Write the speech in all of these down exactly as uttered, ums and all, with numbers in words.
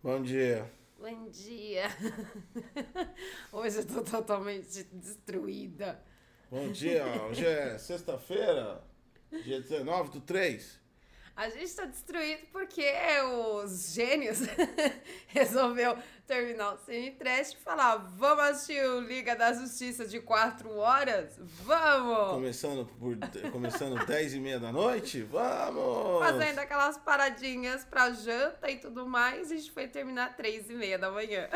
Bom dia. Bom dia. Hoje eu tô totalmente destruída. Bom dia. Hoje é sexta-feira, dia dezenove do três. A gente tá destruído porque os gênios resolveu terminar o Cine-Trash e falar: vamos assistir o Liga da Justiça de quatro horas? Vamos! Começando, por, começando dez e meia da noite? Vamos! Fazendo aquelas paradinhas pra janta e tudo mais, a gente foi terminar três e meia da manhã.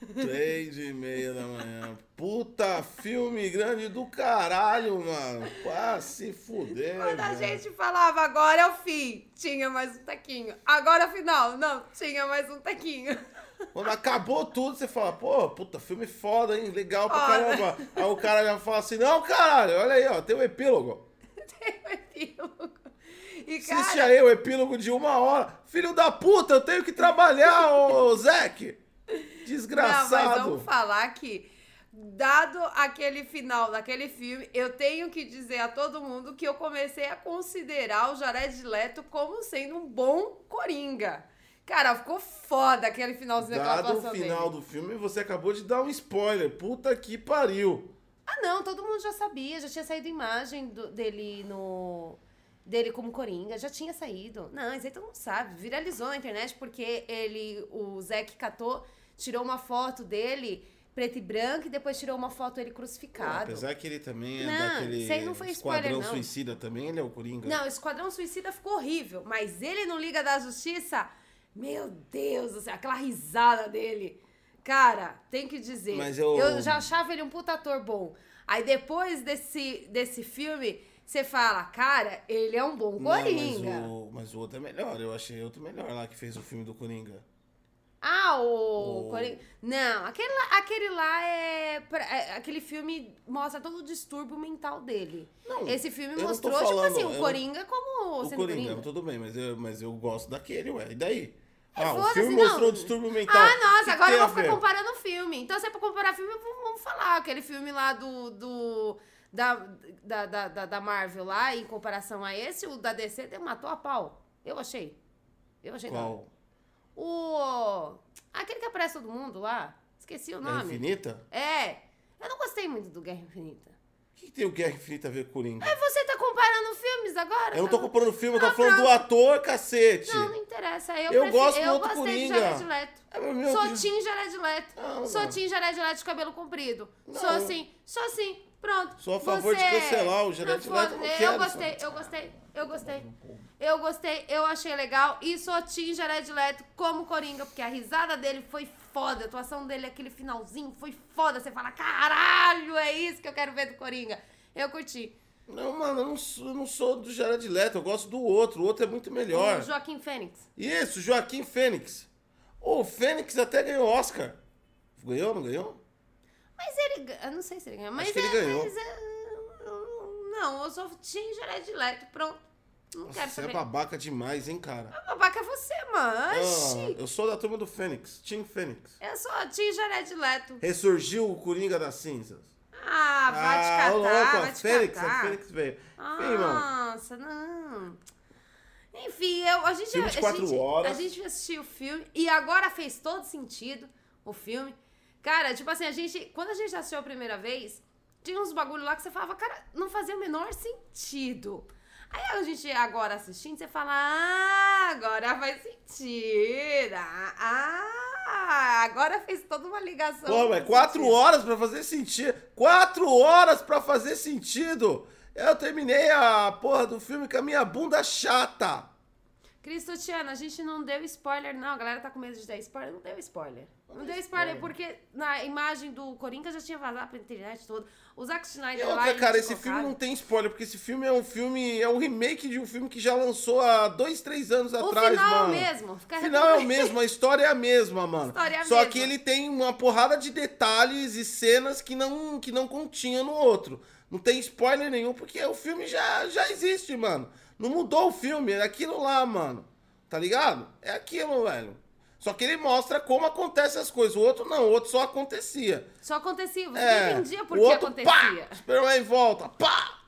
Três e meia da manhã. Puta filme grande do caralho, mano. Pra se fuder, Quando a mano. gente falava, agora é o fim, tinha mais um tequinho. Agora é o final, não, tinha mais um tequinho. Quando acabou tudo, você fala, pô, puta, filme foda, hein? Legal pra Foda. caramba. Aí o cara já fala assim, não, caralho, olha aí, ó, tem um epílogo. Tem um epílogo. E, cara, Assiste aí o epílogo de uma hora. Filho da puta, eu tenho que trabalhar, ô Zeke. Desgraçado. Não, mas vamos falar que, dado aquele final daquele filme, eu tenho que dizer a todo mundo que eu comecei a considerar o Jared Leto como sendo um bom Coringa. Cara, ficou foda aquele finalzinho daquela Dado o atuação final dele. do filme, você acabou de dar um spoiler. Puta que pariu. Ah, não, todo mundo já sabia, já tinha saído imagem do- dele no... dele como Coringa, já tinha saído. Não, isso aí todo mundo sabe. Viralizou na internet porque ele, o Zack catou, tirou uma foto dele, preto e branco, e depois tirou uma foto dele Pô, crucificado. apesar que ele também é Não, daquele isso aí não foi spoiler, Esquadrão não. Suicida também, ele é o Coringa. Não, Esquadrão Suicida ficou horrível, mas ele no Liga da Justiça, meu Deus do céu, aquela risada dele. Cara, tem que dizer, Mas eu- eu já achava ele um puta ator bom. Aí depois desse, desse filme, você fala, cara, ele é um bom Não, Coringa. mas o, mas o outro é melhor. Eu achei outro melhor lá que fez o filme do Coringa. Ah, o O- Coringa. Não, aquele lá, aquele lá é, pra- é- aquele filme mostra todo o distúrbio mental dele. Não, Esse filme eu não tô mostrou, falando, tipo assim, eu o não- Coringa como O sendo Coringa, Coringa. tudo bem, mas eu, mas eu gosto daquele, ué. E daí? Ah, o Foda-se, filme não. mostrou o distúrbio mental. Ah, O que nossa, que agora tem eu a vou ficar ver? comparando o filme. Então, se é pra comparar filme, vamos vamos falar. Aquele filme lá do... do da, da, da, da- da Marvel lá, em comparação a esse, o da D C matou a pau. Eu achei. Eu achei da hora. Qual? O... Aquele que aparece todo mundo lá. Esqueci o Guerra nome. Infinita? É. Eu não gostei muito do Guerra Infinita. O que, que tem o Guerra Infinita a ver com Coringa? Mas você tá comparando filmes agora? Eu não tô comparando o filme, eu tô Ah, falando do pronto. ator, cacete. Não, não interessa. Eu, Eu prefiro- gosto do eu outro gostei Coringa. de Jared Leto. É, mas meu Sou Deus. Tim Jared Leto. Não, sou não. Tim Jared Leto de cabelo comprido. Não. Sou assim, sou assim. Pronto. Sou a favor de Você- cancelar o Jared Não, Leto, foda- não Eu quero, gostei, sabe? eu gostei, eu gostei. Eu gostei, eu achei legal. E sou Tim Jared Leto como Coringa, porque a risada dele foi foda. A atuação dele, aquele finalzinho, foi foda. Você fala, caralho, é isso que eu quero ver do Coringa. Eu curti. Não, mano, eu não sou, eu não sou do Jared Leto, eu gosto do outro. O outro é muito melhor. O Joaquim Fênix. Isso, Joaquim Fênix. O Fênix até ganhou Oscar. Ganhou, não ganhou? Mas ele... ga- Eu não sei se ele ganhou, mas que ele é- ganhou. mas é- Não, eu sou Tim Jared Leto, pronto. Não Nossa, quero você é saber. babaca demais, hein, cara? Babaca é você, mano. Ah, Oxi. eu sou da turma do Fênix, Team Fênix. Eu sou a Tim Jared Leto. Ressurgiu o Coringa das cinzas. Ah, vai te ah, catar, ô, louco, vai a te Fênix, catar. a Fênix veio. Enfim, irmão. Nossa, não. Enfim, eu, a, gente, Filme de a, quatro gente, horas. a gente assistiu o filme e agora fez todo sentido o filme. Cara, tipo assim, a gente, quando a gente assistiu a primeira vez, tinha uns bagulho lá que você falava, cara, não fazia o menor sentido. Aí a gente agora assistindo, você fala, ah, agora faz sentido. Ah, ah, agora fez toda uma ligação. Pô, mas com quatro sentido. horas pra fazer sentido. Quatro horas pra fazer sentido. Eu terminei a porra do filme com a minha bunda chata. Cristotiana, a gente não deu spoiler, não. A galera tá com medo de dar spoiler. Não deu spoiler. Não, Não deu deu spoiler, spoiler. porque na imagem do Coringa já tinha vazado pra internet toda. O Zack E Snyder lá... outra, eles cara, esse colocaram. filme não tem spoiler, porque esse filme é um filme, é um remake de um filme que já lançou há dois, três anos O atrás, final mano. é o mesmo. Fica O final é o repetindo. mesmo, a história é a mesma, mano. História é a Só mesma. que ele tem uma porrada de detalhes e cenas que não, que não continha no outro. Não tem spoiler nenhum, porque o filme já, já existe, mano. Não mudou o filme, é aquilo lá, mano. Tá ligado? É aquilo, velho. Só que ele mostra como acontecem as coisas. O outro não, o outro só acontecia. Só acontecia. Você É, não entendia por o que outro, acontecia. Pá, Superman volta, pá!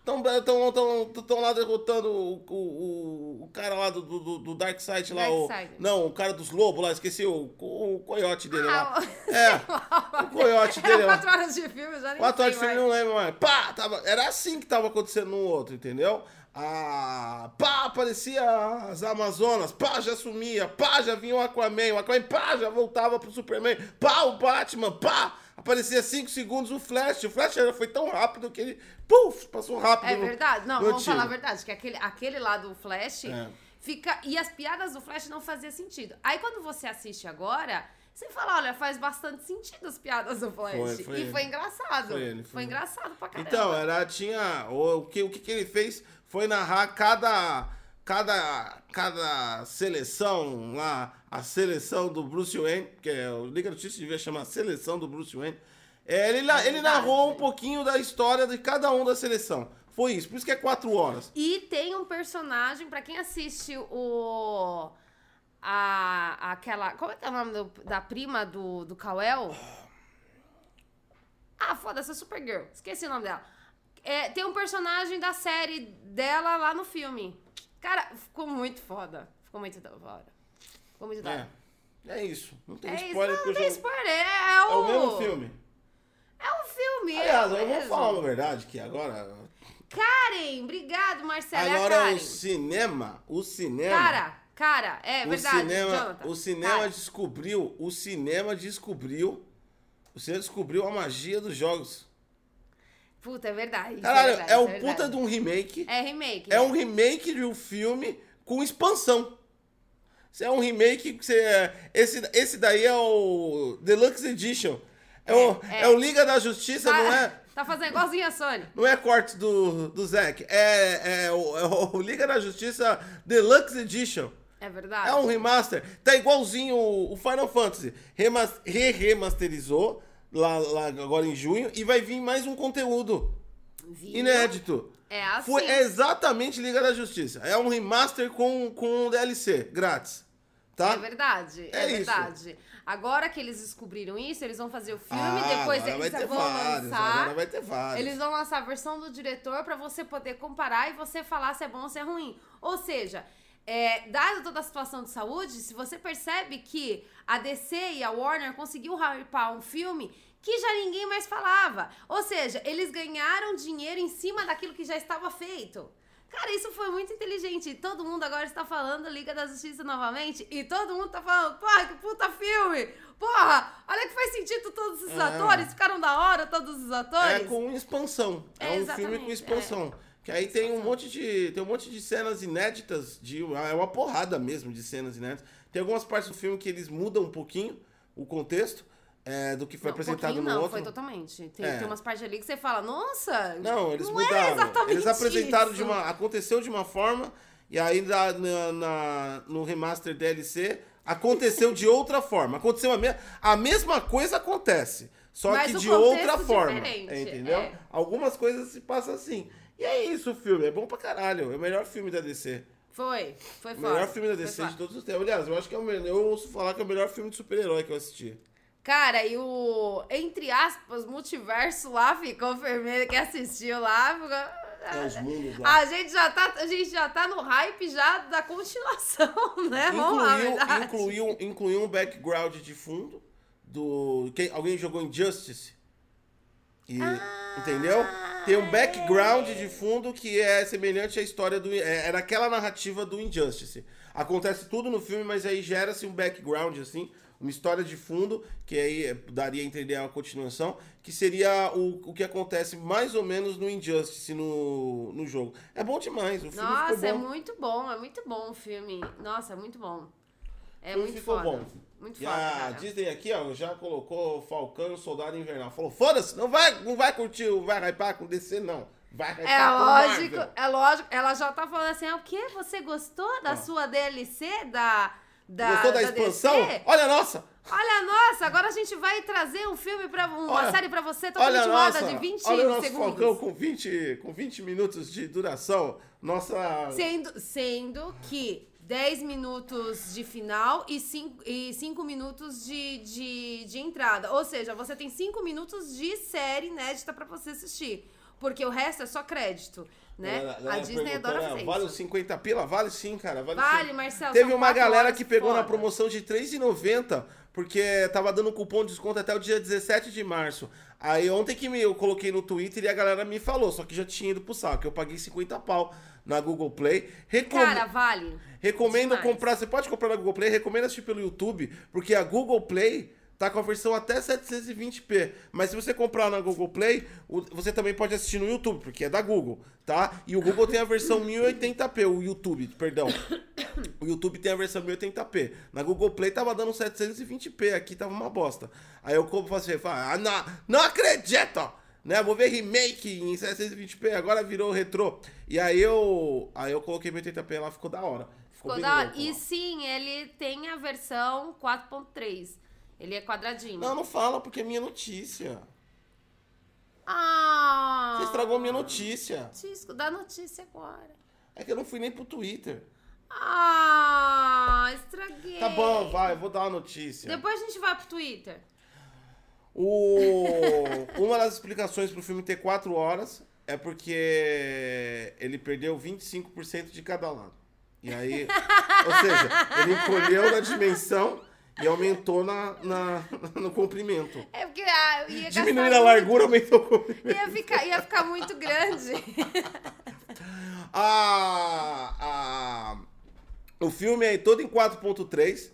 Estão tão, tão, tão lá derrotando o, o, o cara lá do, do, do Darkseid lá. O, não, o cara dos lobos lá, esqueci o, o, o coiote dele ah, lá. O... É, o coiote dele lá. Quatro horas de filme, já nem Quatro horas de filme, mais. não lembro mais. Pá, tava, era assim que tava acontecendo no outro, entendeu? Ah, pá, aparecia as Amazonas, pá, já sumia, pá, já vinha o Aquaman, o Aquaman, pá, já voltava pro Superman, pá, o Batman, pá, aparecia cinco segundos o Flash, o Flash foi tão rápido que ele, puf, passou rápido. É verdade, não, no vamos antigo. falar a verdade, que aquele, aquele lá do Flash, é. fica, e as piadas do Flash não faziam sentido. Aí quando você assiste agora... Você fala, olha, faz bastante sentido as piadas do Flash. Foi, foi e ele. foi engraçado. Foi ele. Foi, foi engraçado pra caramba. Então, era, tinha... O, o, que, o que ele fez foi narrar cada, cada, cada seleção lá, a seleção do Bruce Wayne, que é, o Liga da Justiça devia chamar Seleção do Bruce Wayne. É, ele, é ele narrou um pouquinho da história de cada um da seleção. Foi isso, por isso que é quatro horas. E tem um personagem, pra quem assiste o... A, aquela... Como é que é o nome do, da prima do, do Kal-El? Ah, foda-se, a Supergirl. Esqueci o nome dela. É, tem um personagem da série dela lá no filme. Cara, ficou muito foda. Ficou muito foda. Ficou muito da hora. É, é isso. Não tem é spoiler. Isso, não, não tem já... spoiler. É o... é o mesmo filme. É um filme. Aliás, é eu vou falar uma verdade que agora... Karen, obrigado, Marcelo. Agora é a Karen. o cinema, o cinema... Cara... Cara, é o verdade, cinema, Jonathan. O cinema cara. descobriu, o cinema descobriu, o cinema descobriu a magia dos jogos. Puta, é verdade. Caralho, é, verdade, é um é puta de um remake. É remake. É, é um remake de um filme com expansão. Isso é um remake que você... Esse, esse daí é o Deluxe Edition. É, é, o, é. é o Liga da Justiça, tá, não é... Tá fazendo igualzinho a Sony. Não é corte do, do Zack, é, é, o, é o Liga da Justiça Deluxe Edition. É verdade. É um remaster. Tá igualzinho o Final Fantasy. Re-remasterizou lá, lá agora em junho e vai vir mais um conteúdo Viu? inédito. É assim. Foi exatamente Liga da Justiça. É um remaster com, com um D L C grátis. Tá? É verdade, é, é verdade. Isso. Agora que eles descobriram isso, eles vão fazer o filme, ah, depois eles vão vários, lançar. Agora vai ter vários. Eles vão lançar a versão do diretor pra você poder comparar e você falar se é bom ou se é ruim. Ou seja, é, dado toda a situação de saúde, se você percebe que a D C e a Warner conseguiu hypar um filme que já ninguém mais falava. Ou seja, eles ganharam dinheiro em cima daquilo que já estava feito. Cara, isso foi muito inteligente. Todo mundo agora está falando Liga da Justiça novamente. E todo mundo tá falando, porra, que puta filme! Porra, olha que faz sentido todos esses é. atores. Ficaram da hora todos os atores. É com expansão. É, é um filme com expansão. É. Que aí tem um monte de tem um monte de cenas inéditas. De, é uma porrada mesmo de cenas inéditas. Tem algumas partes do filme que eles mudam um pouquinho o contexto. É, do que foi não, apresentado um no não, outro. Não, foi totalmente. Tem, é. tem umas partes ali que você fala, nossa, não, eles não mudaram. É exatamente eles apresentaram isso. de uma... Aconteceu de uma forma, e aí na, na, na, no remaster D L C aconteceu de outra forma. Aconteceu a, me, a mesma coisa acontece, só Mas que de outra forma. Diferente. Entendeu? É. Algumas coisas se passam assim. E é isso o filme, é bom pra caralho. É o melhor filme da D C. Foi, foi o foda. O melhor filme da D C de todos os tempos. Aliás, eu acho que é o melhor, eu ouço falar que é o melhor filme de super-herói que eu assisti. Cara, e o, entre aspas, multiverso lá ficou vermelho, que assistiu lá, ficou... É, os mundos lá. A gente já tá, a gente já tá no hype já da continuação, né? Incluiu, incluiu, incluiu um background de fundo do... Quem, alguém jogou Injustice? E, ah, entendeu? Tem um background é. de fundo que é semelhante à história do... É, é naquela narrativa do Injustice. Acontece tudo no filme, mas aí gera-se um background, assim... Uma história de fundo, que aí daria a entender uma continuação, que seria o, o que acontece mais ou menos no Injustice, no, no jogo. É bom demais, o filme Nossa, ficou bom. é muito bom, é muito bom o filme. Nossa, é muito bom. É o filme muito ficou foda. bom. Muito e foda, a cara. Disney aqui, ó, já colocou Falcão e o Soldado Invernal. Falou, foda-se, não vai, não vai curtir, vai hypar com D C, não. Vai hypar é com lógico, Marvel. É lógico. Ela já tá falando assim, ah, o quê? Você gostou da ah. sua D L C, da... Da, Gostou da, da expansão? D C? Olha a nossa! Olha, nossa, agora a gente vai trazer um filme, pra, uma olha, série pra você totalmente roda de vinte segundos. Olha o nosso Falcão com vinte, com vinte minutos de duração. Nossa... Sendo, sendo que dez minutos de final e cinco, e cinco minutos de, de, de entrada. Ou seja, você tem cinco minutos de série inédita pra você assistir. porque o resto é só crédito, né? Ela- ela a Disney perguntou, adora né, fazer Vale isso. os cinquenta pila? Vale sim, cara. Vale, Vale, sim. Marcelo, Teve são uma quatro galera horas que pegou na foda. promoção de três reais e noventa centavos, porque tava dando cupom de desconto até o dia dezessete de março. Aí ontem que me- eu coloquei no Twitter e a galera me falou, só que já tinha ido pro saco. Eu paguei cinquenta pau na Google Play. Recom... Cara, vale. Recomendo demais. comprar, você pode comprar na Google Play, recomendo assistir pelo YouTube, porque a Google Play tá com a versão até setecentos e vinte p. Mas se você comprar na Google Play, o- você também pode assistir no YouTube, porque é da Google, tá? E o Google tem a versão mil e oitenta p, o YouTube, perdão. O YouTube tem a versão mil e oitenta p. Na Google Play tava dando setecentos e vinte p, aqui tava uma bosta. Aí eu compro e assim, falo, ah, não, não acredito! Né, vou ver remake em setecentos e vinte p, agora virou retrô. E aí eu, aí eu coloquei mil e oitenta p lá, ficou da hora. Ficou, Ficou bem da hora. louco, E ó. sim, ele tem a versão quatro ponto três. Ele é quadradinho. Não, não fala, porque é minha notícia. Ah! Você estragou minha notícia. Notícia, dá notícia agora. É que eu não fui nem pro Twitter. Ah, estraguei. Tá bom, vai, eu vou dar uma notícia. Depois a gente vai pro Twitter. O... Uma das explicações pro filme ter quatro horas é porque ele perdeu vinte e cinco por cento de cada lado. E aí, ou seja, ele encolheu na dimensão e aumentou na, na, no comprimento. É porque ah, ia gastar Diminuindo a muito- largura, aumentou o comprimento. Ia ficar, ia ficar muito grande. A, a, o filme é todo em quatro ponto três.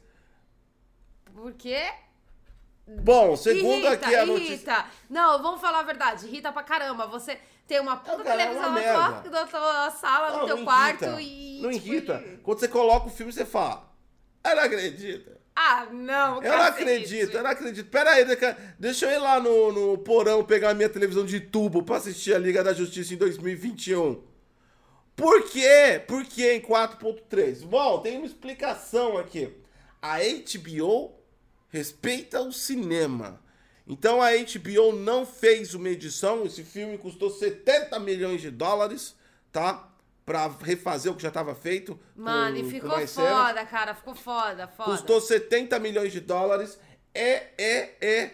Por quê? Bom, segundo irrita, aqui a notícia... irrita. Não, vamos falar a verdade. Irrita pra caramba. Você tem uma puta cara, é televisão uma na tua, merda. na tua sala, Não, no teu não quarto irrita. e... Não tipo, irrita. e- Quando você coloca o filme, você fala... Eu não acredito. Ah, não, Eu não cacete. acredito, eu não acredito. Pera aí, deixa- deixa eu ir lá no, no porão pegar a minha televisão de tubo pra assistir a Liga da Justiça em dois mil e vinte e um. Por quê? Por que em quatro ponto três? Bom, tem uma explicação aqui. A H B O respeita o cinema. Então a H B O não fez uma edição. Esse filme custou setenta milhões de dólares, tá? Pra refazer o que já tava feito. Mano, com- e com ficou mais foda, cenas. cara. Ficou foda, foda. Custou setenta milhões de dólares. É, é, é.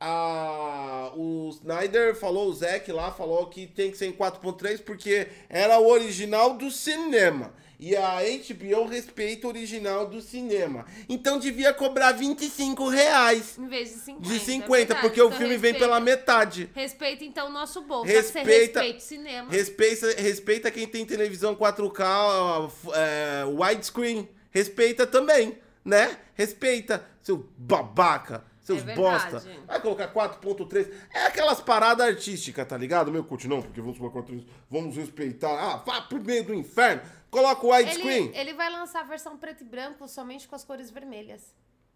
A, o Snyder falou, o Zack lá falou que tem que ser em quatro ponto três porque era o original do cinema. E a H B O respeita o original do cinema. Então devia cobrar vinte e cinco reais Em vez de cinquenta. de é cinquenta, verdade. porque o Então filme vem respeita- pela metade. Respeita, então, o nosso bolso. Respeita- Você respeita o cinema. Respeita, respeita quem tem televisão quatro K, é, widescreen. Respeita também, né? Respeita, seu babaca, seus É bosta. verdade. Vai colocar quatro ponto três. É aquelas paradas artísticas, tá ligado? Meu curte, não, porque vamos colocar quatro, vamos respeitar. Ah, vá pro meio do inferno. Coloca o widescreen. Ele, ele vai lançar a versão preto e branco somente com as cores vermelhas.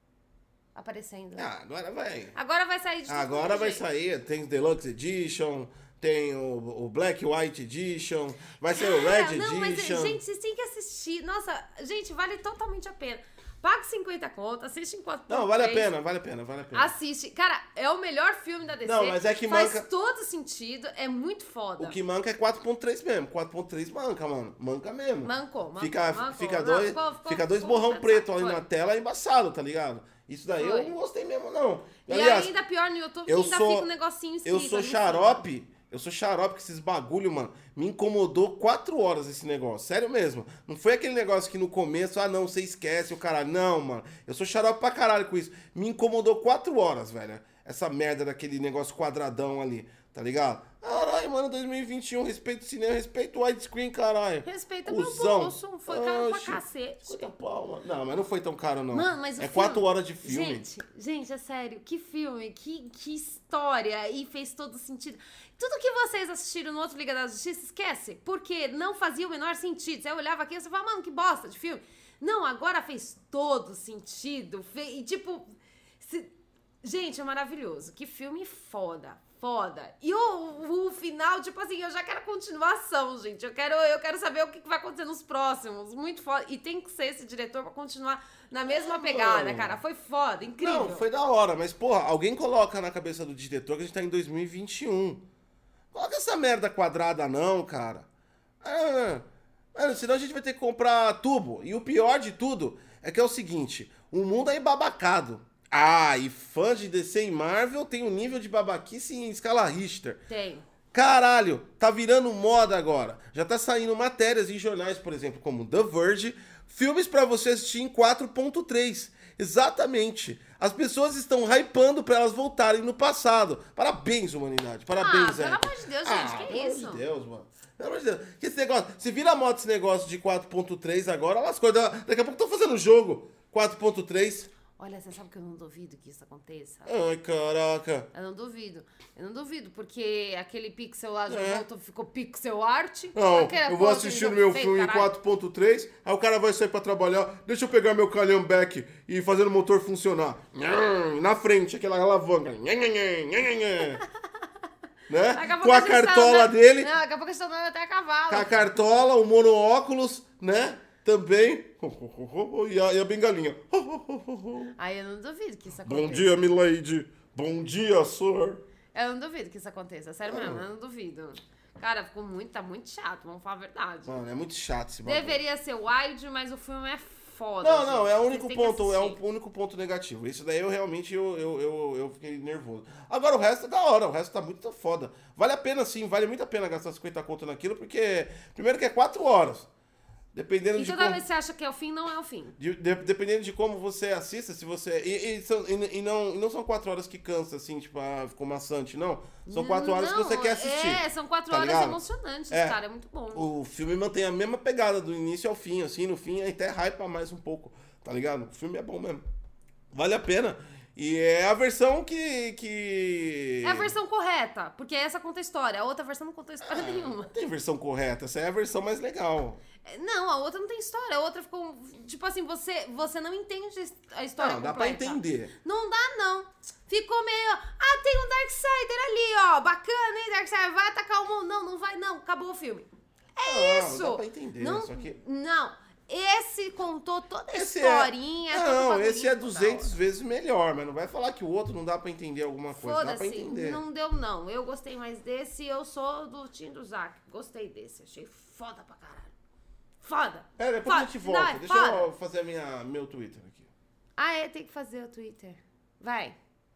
Aparecendo. Ah, agora vai. Agora vai sair de tudo Agora quanto vai é jeito. sair. Tem o Deluxe Edition, tem o, o Black White Edition, vai ser o Cara, Red não, mas, Edition. gente, vocês têm que assistir. Nossa, gente, vale totalmente a pena. Paga cinquenta conto, assiste em quatro Não, vale a pena, vale a pena, vale a pena. Assiste. Cara, é o melhor filme da D C. Não, mas é que Faz manca- todo sentido, é muito foda. O que manca é quatro ponto três mesmo. quatro ponto três manca, mano. Manca mesmo. Mancou, mancou, Fica, mancou. fica Não, dois, ficou- ficou- fica dois ficou borrão cansado. preto ali Foi. na tela, é embaçado, tá ligado? Isso daí Foi. eu não gostei mesmo, não. E Aliás, ainda pior no YouTube, eu que ainda sou- fica um negocinho escrito. eu sou ali em xarope, eu sou xarope com esses bagulho, mano. Me incomodou quatro horas esse negócio, sério mesmo. Não foi aquele negócio que no começo, ah não, você esquece o caralho. Não, mano. Eu sou xarope pra caralho com isso. Me incomodou quatro horas, velho. Essa merda daquele negócio quadradão ali, tá ligado? Caralho, mano, dois mil e vinte e um, respeito o cinema, respeito o widescreen, caralho. Respeita Cusão. meu bolso, foi caro pra Oxi, cacete. cinquenta pau, mano. Não, mas não foi tão caro, não. Mano, mas o é filme- quatro horas de filme. Gente, gente, é sério, que filme, que, que história, e fez todo sentido. Tudo que vocês assistiram no outro Liga da Justiça, esquece, porque não fazia o menor sentido. Você olhava aqui e você falava, mano, que bosta de filme. Não, agora fez todo sentido, fe- e tipo... se- Gente, é maravilhoso, que filme foda, foda. E o, o final, tipo assim, eu já quero continuação, gente. Eu quero, eu quero saber o que que vai acontecer nos próximos. Muito foda. E tem que ser esse diretor pra continuar na mesma Ah, pegada, mano. cara. Foi foda, incrível. Não, foi da hora, mas, porra, alguém coloca na cabeça do diretor que a gente tá em dois mil e vinte e um. Coloca essa merda quadrada, não, cara. Ah, mano, senão a gente vai ter que comprar tubo. E o pior de tudo é que é o seguinte: o mundo é embabacado. Ah, e fãs de D C e Marvel tem um nível de babaquice em escala Richter. Tem. Caralho, tá virando moda agora. Já tá saindo matérias em jornais, por exemplo, como The Verge, filmes pra você assistir em quatro ponto três. Exatamente. As pessoas estão hypando pra elas voltarem no passado. Parabéns, humanidade. Parabéns, Ah, pelo Érica. amor de Deus, gente, Ah, que pelo isso? amor de Deus, mano. Pelo amor de Deus. Que esse negócio, se vira moda esse negócio de quatro ponto três agora, elas coisas. Daqui a pouco estão fazendo jogo quatro ponto três. Olha, você sabe que eu não duvido que isso aconteça? Ai, caraca. Eu não duvido. Eu não duvido, porque aquele pixel lá já É. voltou, ficou pixel art. Não, Aquela eu vou coisa assistir que o eles meu fez, filme em caralho. quatro ponto três, aí o cara vai sair pra trabalhar, deixa eu pegar meu calhambeque e fazer o motor funcionar. Nham, na frente, aquela alavanca. Nham, nham, nham, nham, nham. Né? Daqui a pouco Com a gente tá cartola andando- dele, Não, daqui a pouco a gente tá andando até a cavalo. com a cartola, o monóculos, né? Também. E a, e a bengalinha. Aí eu não duvido que isso aconteça. Bom dia, milady. Bom dia, sir. Eu não duvido que isso aconteça. Sério Ah. mesmo, eu não duvido. Cara, ficou muito, tá muito chato, vamos falar a verdade. Mano, é muito chato esse bagulho. Deveria ser wide, mas o filme é foda. Não, não, gente. é o Vocês único têm que ponto, é assistir. o único ponto negativo. Isso daí eu realmente eu, eu, eu, eu fiquei nervoso. Agora o resto é da hora, o resto tá muito foda. Vale a pena sim, vale muito a pena gastar cinquenta conto naquilo, porque primeiro que é quatro horas. Dependendo E de toda como, vez que você acha que é o fim, não é o fim. de- de- dependendo de como você assista, se você. E, e são- e- e não, e não são quatro horas que cansa, assim, tipo, ah, ficou maçante, não. São quatro horas que Não, você quer assistir. É, são quatro tá horas ligado? emocionantes, É. cara, é muito bom. O filme mantém a mesma pegada do início ao fim, assim, no fim até hypa mais um pouco, tá ligado? O filme é bom mesmo. Vale a pena. E é a versão que. que... É a versão correta, porque essa conta a história, a outra versão não conta história Não nenhuma. tem versão correta, essa é a versão mais legal. É, Não, a outra não tem história, a outra ficou. Tipo assim, você, você não entende a história Não, dá pra completa. entender. Não dá, não. Ficou meio. Ah, tem um Darksider ali, ó. Bacana, hein, Darksider? Vai atacar o mundo. Não, não vai, não. Acabou o filme. É Não, isso. dá pra entender, Não, só que- Não. Esse contou toda a Esse historinha. é... todo o Não, bagulhinho esse é da duzentas hora. vezes melhor, mas não vai falar que o outro não dá pra entender alguma coisa. Dá pra Foda-se, entender. não deu não. Eu gostei mais desse e eu sou do time do Zack. Gostei desse, achei foda pra caralho. Foda. É, depois foda. a gente volta. Não, é Deixa foda. eu fazer a minha, meu Twitter aqui. Ah, é, tem que fazer o Twitter. Vai.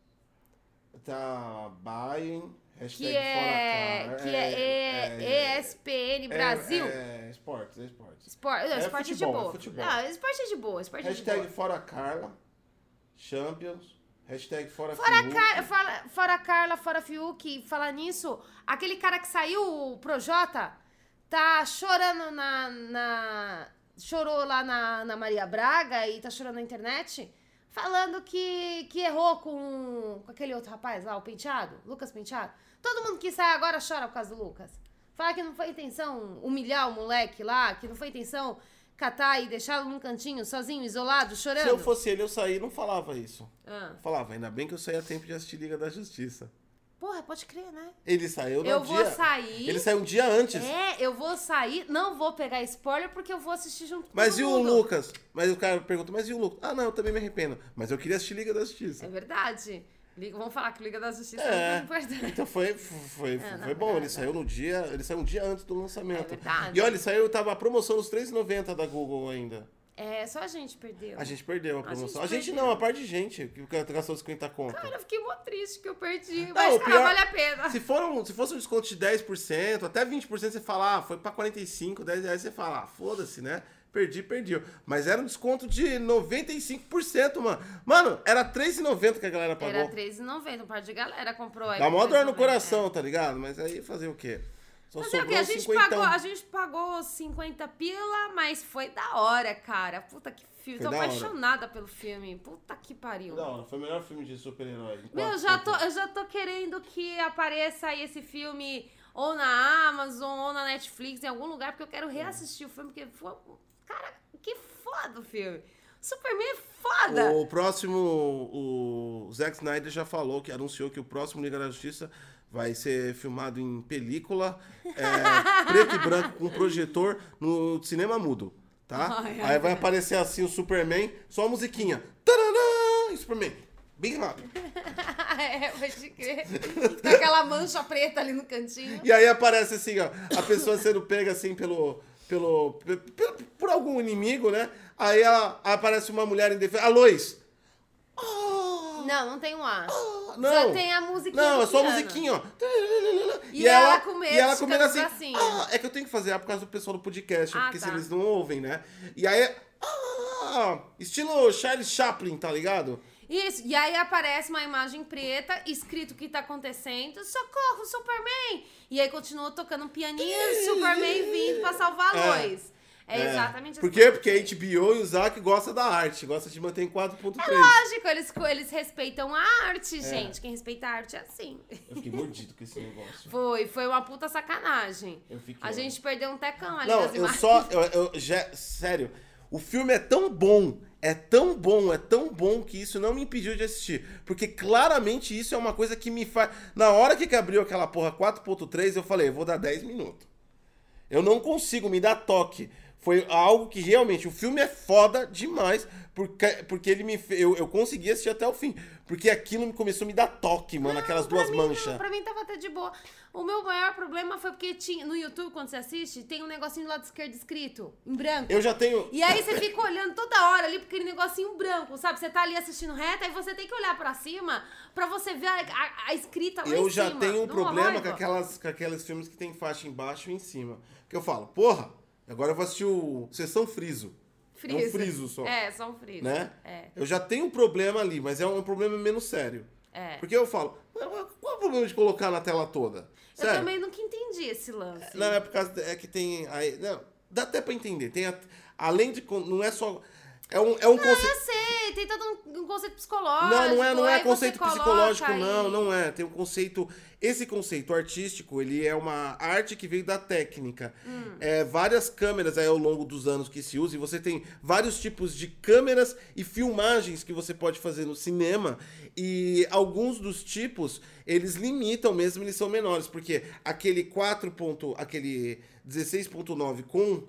Tá buying, hashtag Que é, fora que é, E- ESPN Brasil. É, é, esportes, é esportes. Esporte, não, é esporte futebol, é de boa. é futebol. Não, esporte é de boa, esporte é de Hashtag boa. fora Carla, Champions, hashtag fora Fora, Fiuk. Car fora, fora Carla, fora Fiuk, falar nisso, aquele cara que saiu, o Projota, tá chorando na, na... Chorou lá na, na Maria Braga e tá chorando na internet, falando que, que errou com, com aquele outro rapaz lá, o Penteado, Lucas Penteado. Todo mundo que sai agora chora por causa do Lucas. Fala que não foi intenção humilhar o moleque lá, que não foi intenção catar e deixá-lo num cantinho, sozinho, isolado, chorando. Se eu fosse ele, eu saí e não falava isso. Ah. Falava, ainda bem que eu saí a tempo de assistir Liga da Justiça. Porra, pode crer, né? Ele saiu no Eu dia... vou sair. Ele saiu um dia antes. É, eu vou sair, não vou pegar spoiler porque eu vou assistir junto com Mas todo e o mundo. Lucas? Mas o cara pergunta, mas e o Lucas? Ah, não, eu também me arrependo. Mas eu queria assistir Liga da Justiça. É verdade. Liga- Vamos falar que Liga da Justiça É. é muito importante. Então foi, foi, É, não, foi bom, é, ele é. saiu no dia, ele saiu um dia antes do lançamento. É verdade. E olha, ele saiu, tava a promoção dos três reais e noventa da Google ainda. É, só a gente perdeu. A gente perdeu a promoção. A gente gente, perdeu. não, a parte de gente que gastou cinquenta conto. Cara, eu fiquei mó triste que eu perdi. Não, Mas, o cara, pior- vale a pena. Se, for um, se fosse um desconto de dez por cento, até vinte por cento, você fala, ah, foi pra quarenta e cinco, dez reais, você fala, ah, foda-se, né? Perdi, perdi. Mas era um desconto de noventa e cinco por cento, mano. Mano, era três reais e noventa que a galera pagou. Era três reais e noventa, um par de galera comprou aí. Dá por mó dor no três reais e noventa, coração, tá ligado? Mas aí fazer o quê? Só Mas é o que? sobrou A gente, cinquentão. pagou, a gente pagou cinquenta pila, mas foi da hora, cara. Puta que filme. Foi Tô da hora. apaixonada pelo filme. Puta que pariu. Da hora, foi o melhor filme de super-herói. em Meu, quatro já tô, pontos. eu já tô querendo que apareça aí esse filme ou na Amazon ou na Netflix, em algum lugar, porque eu quero reassistir o filme, porque foi... Cara, que foda o filme. Superman é foda. O próximo, o Zack Snyder já falou, que anunciou que o próximo Liga da Justiça vai ser filmado em película, é, preto e branco, com projetor no cinema mudo, tá? Ai, ai, Aí vai ai. aparecer assim o Superman, só a musiquinha. Tadadã! E Superman, bem rápido. É, pode crer. Com aquela mancha preta ali no cantinho. E aí aparece assim, ó, a pessoa sendo pega assim pelo... Pelo, pe- pe- por algum inimigo, né? Aí ela, aparece uma mulher em defesa. A Lois! Oh! Não, não tem um A. Ah, não. Só tem a musiquinha. Não, do é só a piano. musiquinha, ó. E, ela, com medo E ela de comendo ficar assim. no bracinho. Ah, é que eu tenho que fazer por causa do pessoal do podcast, Ah, porque tá. se eles não ouvem, né? E aí. Ah, estilo Charles Chaplin, tá ligado? Isso, e aí aparece uma imagem preta, escrito o que tá acontecendo, socorro, Superman! E aí continua tocando um pianinho, Superman vindo pra salvar a É. Lois. É, exatamente Por assim. quê? Porque a H B O e o Zack gostam da arte, gostam de manter em quatro ponto três. Lógico, eles, eles respeitam a arte, É. gente. Quem respeita a arte é assim. Eu fiquei mordido com esse negócio. Foi, foi uma puta sacanagem. Eu fiquei, A gente perdeu um tecão ali Não, nas eu imagens. só. Eu, eu, já, sério, o filme é tão bom, é tão bom, é tão bom que isso não me impediu de assistir. Porque claramente isso é uma coisa que me faz. Na hora que abriu aquela porra quatro ponto três, eu falei, eu vou dar dez minutos. Eu não consigo, me dá toque. Foi algo que realmente, o filme é foda demais, porque, porque ele me fe- eu, eu consegui assistir até o fim. Porque aquilo me começou a me dar toque, mano, aquelas Pra duas mim, manchas. Não, pra mim tava até de boa. O meu maior problema foi porque tinha, no YouTube, quando você assiste, tem um negocinho do lado esquerdo escrito, em branco. Eu já tenho. E aí você fica olhando toda hora ali, porque aquele negocinho branco, sabe? Você tá ali assistindo reto, aí você tem que olhar pra cima pra você ver a, a, a escrita lá Eu em já cima. tenho um Dá uma problema raiva. com, aquelas, com aqueles filmes que tem faixa embaixo e em cima. Que eu falo, porra, agora eu vou assistir o Sessão Friso. É um friso só. É, só um friso. Né? É. Eu já tenho um problema ali, mas é um problema menos sério. É. Porque eu falo, qual é o problema de colocar na tela toda? Eu Sério? também nunca entendi esse lance. Não, é por causa. É que tem. Aí, não, dá até pra entender. Tem a- além de. con- Não é só. É um, é um Não, conceito. eu sei, tem todo um, um conceito psicológico. Não, não é, não é aí você conceito coloca psicológico, aí- não, não é. Tem um conceito. Esse conceito artístico, ele é uma arte que veio da técnica. Hum. É, várias câmeras aí ao longo dos anos que se usa, e você tem vários tipos de câmeras e filmagens que você pode fazer no cinema. E alguns dos tipos, eles limitam mesmo, eles são menores. Porque aquele quatro. Ponto, aquele dezesseis ponto nove com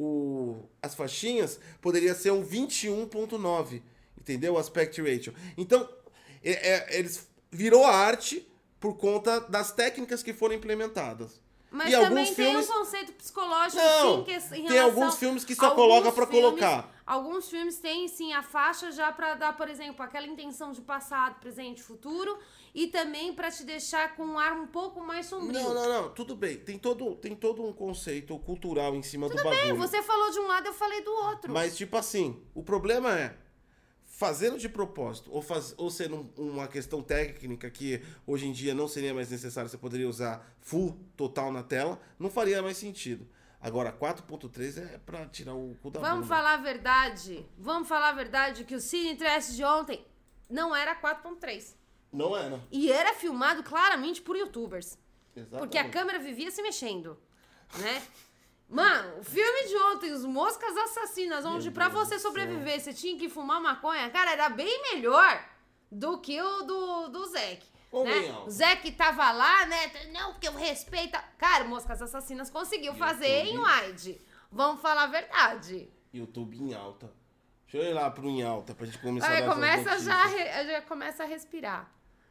o, as faixinhas, poderia ser um vinte e um ponto nove. Entendeu? O aspect ratio. Então, é- é- eles virou arte por conta das técnicas que foram implementadas. Mas E também alguns tem filmes- um conceito psicológico, Não, sim, que é em tem relação... alguns filmes que só alguns coloca pra filmes- colocar. Alguns filmes têm, sim, a faixa já pra dar, por exemplo, aquela intenção de passado, presente e futuro, e também pra te deixar com um ar um pouco mais sombrio. Não, não, não. Tudo bem. Tem todo, tem todo um conceito cultural em cima do bagulho. Bem, você falou de um lado, eu falei do outro. Mas, tipo assim, o problema é fazendo de propósito ou, faz, ou sendo um- uma questão técnica que hoje em dia não seria mais necessário, você poderia usar full, total na tela, não faria mais sentido. Agora, quatro ponto três é pra tirar o cu da Vamos bunda. falar a verdade. Vamos falar a verdade que o Cine Trash de ontem não era quatro ponto três. Não era. E era filmado claramente por youtubers. Exatamente. Porque a câmera vivia se mexendo, né? Mano, o filme de ontem, Os Moscas Assassinas, onde Meu pra Deus você do sobreviver você tinha que fumar maconha, cara, era bem melhor do que o do, do Zack. Vamos Né? bem alto. O Zack tava lá, né? Não, porque eu respeito. a- Cara, Moscas Assassinas conseguiu fazer em wide. Vamos falar a verdade. YouTube em alta. Deixa eu ir lá pro em alta pra gente começar a Aí dar essas começa já, a notícias. re- já começa a respirar.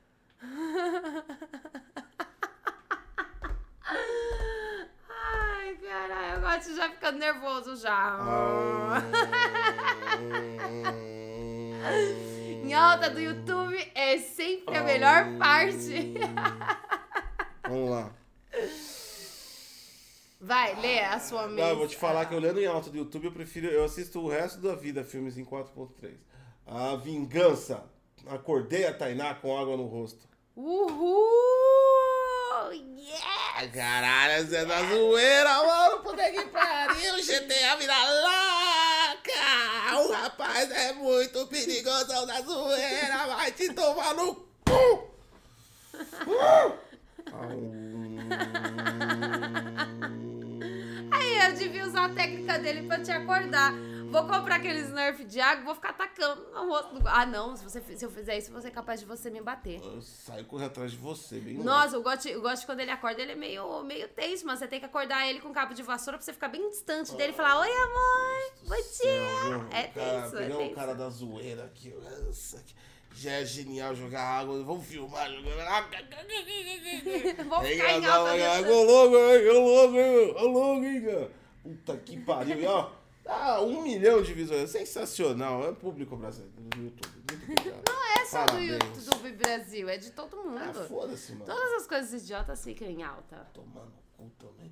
Ai, caralho, eu gosto já ficando nervoso já. Ah. Em alta do YouTube é sempre a melhor parte. Vamos lá. Vai, lê a sua mesa. Não, eu vou te falar que olhando em alta do YouTube, eu prefiro. Eu assisto o resto da vida filmes em quatro ponto três. A Vingança. Acordei a Tainá com água no rosto. Uhul! Yeah! Caralho, você é da zoeira, mano. Puta que pariu. G T A vira louca. O rapaz é muito perigoso da zoeira. Vai te tomar no cu. Aí eu devia usar a técnica dele pra te acordar. Vou comprar aqueles Nerf de água e vou ficar atacando no rosto do... Ah, não, se, você, se eu fizer isso, você é capaz de você me bater. Eu saio correndo atrás de você, bem Nossa, eu gosto, eu gosto de quando ele acorda, ele é meio, meio tenso, mas você tem que acordar ele com cabo de vassoura pra você ficar bem distante dele e falar, oi, amor, bom dia. É tenso, é Pegar o tenso. cara da zoeira aqui. Nossa, que- já é genial jogar água. Vamos filmar jogando água. Vou É ficar em engraçado, alta cara. dessa... Ô louco, hein? Ô louco, hein? Ô louco, hein, cara? Puta que pariu. E, ó, ah, um milhão de visualizações. Sensacional. É público brasileiro no YouTube. Muito obrigado. Não, é só do Parabéns. YouTube Brasil, é de todo mundo. Ah, foda-se, mano. Todas as coisas idiotas ficam em alta. Tomando cu também.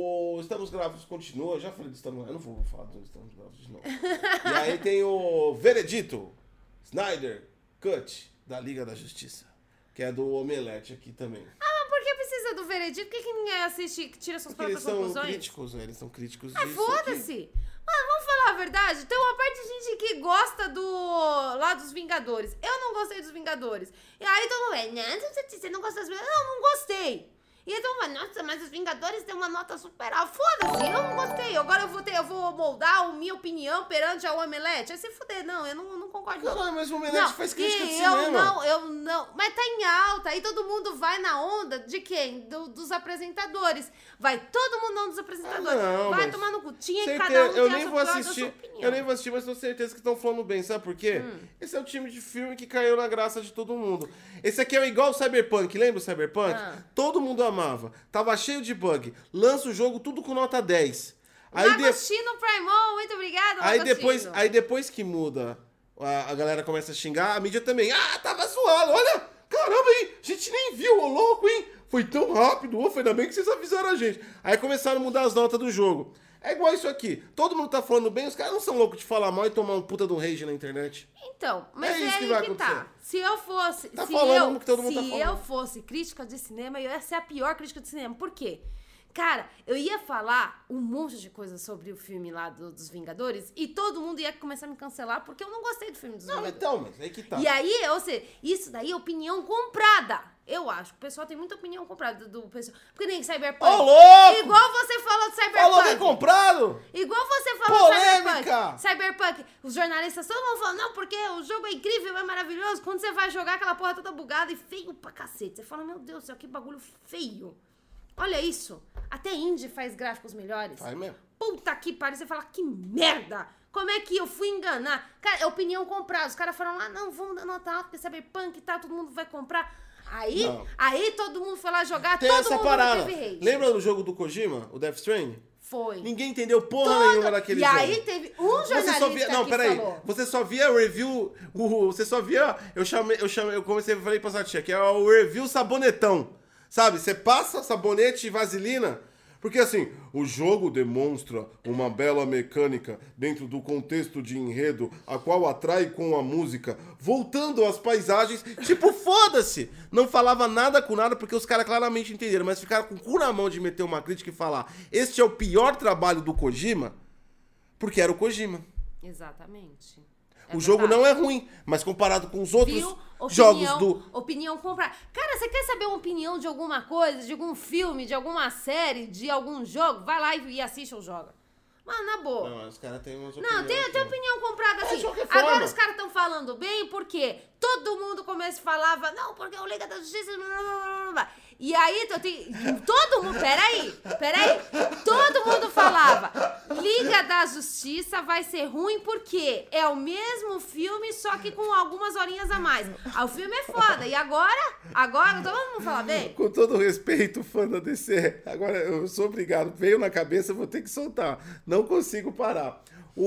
O Estamos Grávidos continua. Eu já falei do Estamos Eu não vou falar do Estamos Grávidos de novo. E aí tem o Veredito, Snyder Cut, da Liga da Justiça. Que é do Omelete aqui também. Ah, mas por que precisa do veredito? Por que, que ninguém assiste, tira suas Porque próprias eles são conclusões? críticos, né? Eles são críticos Ah, disso aqui. foda-se! Mano, vamos falar a verdade. Tem uma parte de gente que gosta do... lá dos Vingadores. Eu não gostei dos Vingadores. E aí todo mundo é, não, você não gosta dos Vingadores? Não, não gostei. E aí todo mundo vai, nossa, mas os Vingadores têm uma nota super alta. Foda-se, eu não gostei. Agora eu vou, ter, eu vou moldar a minha opinião perante a Omelete. Aí se fuder, não, eu não, não concordo. Não. Caralho, mas o Omelete Não, faz crítica de e cinema. eu não, eu não. Mas tá em alta. Aí todo mundo vai na onda de quem? Do- dos apresentadores. Vai todo mundo na onda dos apresentadores. Ah, não, vai mas tomar no cu. Tinha que Certeza, cada um ter eu a nem sua vou própria assistir, opinião. eu nem vou assistir, mas tenho certeza que estão falando bem, sabe por quê? Hum. Esse é o time de filme que caiu na graça de todo mundo. Esse aqui é igual o Cyberpunk, lembra o Cyberpunk? Ah. Todo mundo amava, tava cheio de bug, lança o jogo tudo com nota dez. Aí, de- Lagostino Primon, muito obrigado, aí, Lagostino. depois, aí depois que muda, a, a galera começa a xingar, a mídia também, ah, tava zoado, olha, caramba, hein, a gente nem viu, ô louco, hein, foi tão rápido, ufa, ainda bem que vocês avisaram a gente. Aí começaram a mudar as notas do jogo. É igual isso aqui. Todo mundo tá falando bem, os caras não são loucos de falar mal e tomar um puta do rage na internet. Então, mas É é, isso aí que vai que tá. acontecer. Se eu fosse. Tá se falando eu, o que todo mundo se tá falando. eu fosse crítica de cinema, eu ia ser a pior crítica de cinema. Por quê? Cara, eu ia falar um monte de coisa sobre o filme lá do- dos Vingadores e todo mundo ia começar a me cancelar porque eu não gostei do filme dos Não, Vingadores. então, mas aí que tá. E aí, ou seja, isso daí é opinião comprada. Eu acho que o pessoal tem muita opinião comprada do, do pessoal. Porque nem Cyberpunk. Ô, louco! Igual você falou de Cyberpunk. Falou que é comprado? Igual você falou Polêmica! de Cyberpunk. Cyberpunk. Os jornalistas todo mundo falando, não, porque o jogo é incrível, é maravilhoso. Quando você vai jogar aquela porra toda bugada e feio pra cacete. Você fala, meu Deus do céu, que bagulho feio. Olha isso. Até Indie faz gráficos melhores. Vai mesmo. Puta que pariu. Você fala, que merda. Como é que eu fui enganar? Cara, é opinião comprada. Os caras falam lá, não, vamos dar nota alta, porque Cyberpunk e tal, todo mundo vai comprar. Aí, Não. aí todo mundo foi lá jogar, Tem todo essa mundo parada. teve hate. Lembra do jogo do Kojima, o Death Stranding? Foi. Ninguém entendeu porra Todo- nenhuma daquele e jogo. aí teve um Você jornalista só via, não, que peraí. falou. Você só via review, o, você só via, eu chamei, eu chamei, eu comecei a falei pra Satia, que é o review sabonetão. Sabe? Você passa sabonete e vaselina, porque assim, o jogo demonstra uma bela mecânica dentro do contexto de enredo, a qual atrai com a música, voltando às paisagens, tipo, foda-se! Não falava nada com nada, porque os caras claramente entenderam, mas ficaram com o cu na mão de meter uma crítica e falar, este é o pior trabalho do Kojima, porque era o Kojima. Exatamente. O jogo não é ruim, mas comparado com os outros Viu? jogos Opinião, do... opinião comprar. Cara, você quer saber uma opinião de alguma coisa, de algum filme, de alguma série, de algum jogo? Vai lá e, e assiste ou joga. Mano, na boa. Não, os caras têm umas Não, opiniões. tem, tem né? opinião comprada assim. de qualquer forma. Agora os caras estão falando bem porque todo mundo começa a falava, não, porque o Liga da Justiça. Blá, blá, blá, blá. E aí, eu tenho, todo mundo. Peraí, peraí. Todo mundo falava, Liga da Justiça vai ser ruim porque é o mesmo filme, só que com algumas horinhas a mais. Ah, o filme é foda. E agora? Agora todo mundo fala bem? Com todo respeito, fã da D C, agora eu sou obrigado, veio na cabeça, eu vou ter que soltar. Não consigo parar.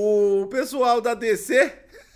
O pessoal da D C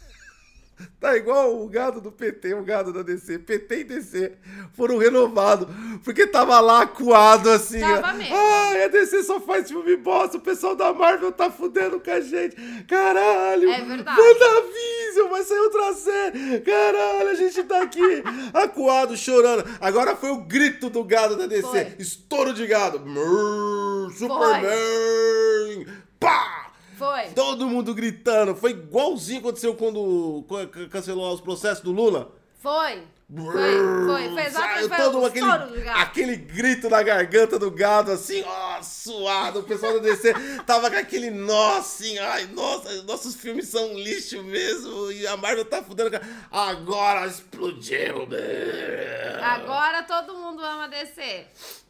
tá igual o gado do P T, o gado da D C. P T e D C foram renovados, porque tava lá acuado assim. Tava ó. mesmo. Ai, a D C só faz filme bosta, o pessoal da Marvel tá fudendo com a gente. Caralho. É verdade. WandaVision, vai sair outra série. Caralho, a gente tá aqui acuado, chorando. Agora foi o grito do gado da D C. Foi. Estouro de gado. Mrr, Superman. Pá! Foi. Todo mundo gritando. Foi igualzinho aconteceu quando quando cancelou os processos do Lula. Foi. Foi, foi. Foi Saiu exatamente. Foi todo o aquele, estouro do gato. aquele grito na garganta do gado, assim, ó, suado. O pessoal da D C tava com aquele nó, assim, ai, nossa, nossos filmes são um lixo mesmo. E a Marvel tá fudendo. com a- Agora explodiu. Agora todo mundo ama D C.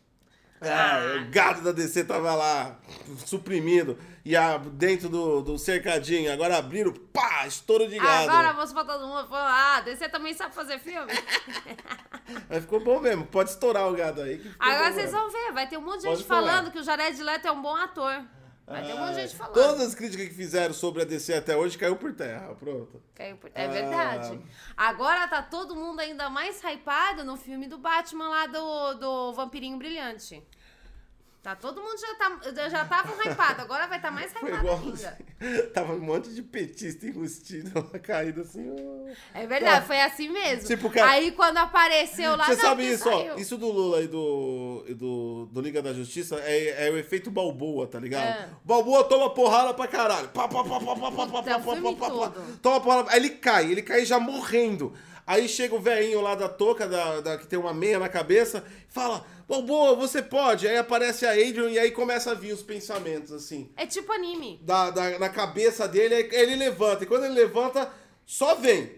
Ah, o gado da D C tava lá, suprimindo. E a, dentro do, do cercadinho, agora abriram, pá, estouro de gado. Agora moço pra todo mundo falou, ah, D C também sabe fazer filme. Mas ficou bom mesmo, pode estourar o gado aí. Que ficou Agora bom vocês mesmo. vão ver, vai ter um monte de Pode gente falar. falando que o Jared Leto é um bom ator. Vai ter um monte de gente falando. Todas as críticas que fizeram sobre a D C até hoje caiu por terra, pronto. Caiu por terra, é verdade. Ah. Agora tá todo mundo ainda mais hypado no filme do Batman lá do, do Vampirinho Brilhante. Tá, todo mundo já, tá, já tava hypado, agora vai estar tá mais hypado ainda. Assim, tava um monte de petista enrustido, caído assim. Oh. É verdade, tá. Foi assim mesmo. Tipo, cara, aí quando apareceu lá... Você sabe isso, saiu. ó, isso do Lula e do, do, do Liga da Justiça é, é o efeito Balboa, tá ligado? É. Balboa toma porrada pra caralho. Pá, pá, pá, pá, pá, pá, pá, pá, pá, pá, pá, toma porrada, aí ele cai, ele cai já morrendo. Aí chega o velhinho lá da touca, da, da, que tem uma meia na cabeça, e fala, Balboa, você pode. Aí aparece a Adrian e aí começa a vir os pensamentos, assim. É tipo anime. Da, da, na cabeça dele, aí ele levanta. E quando ele levanta, só vem.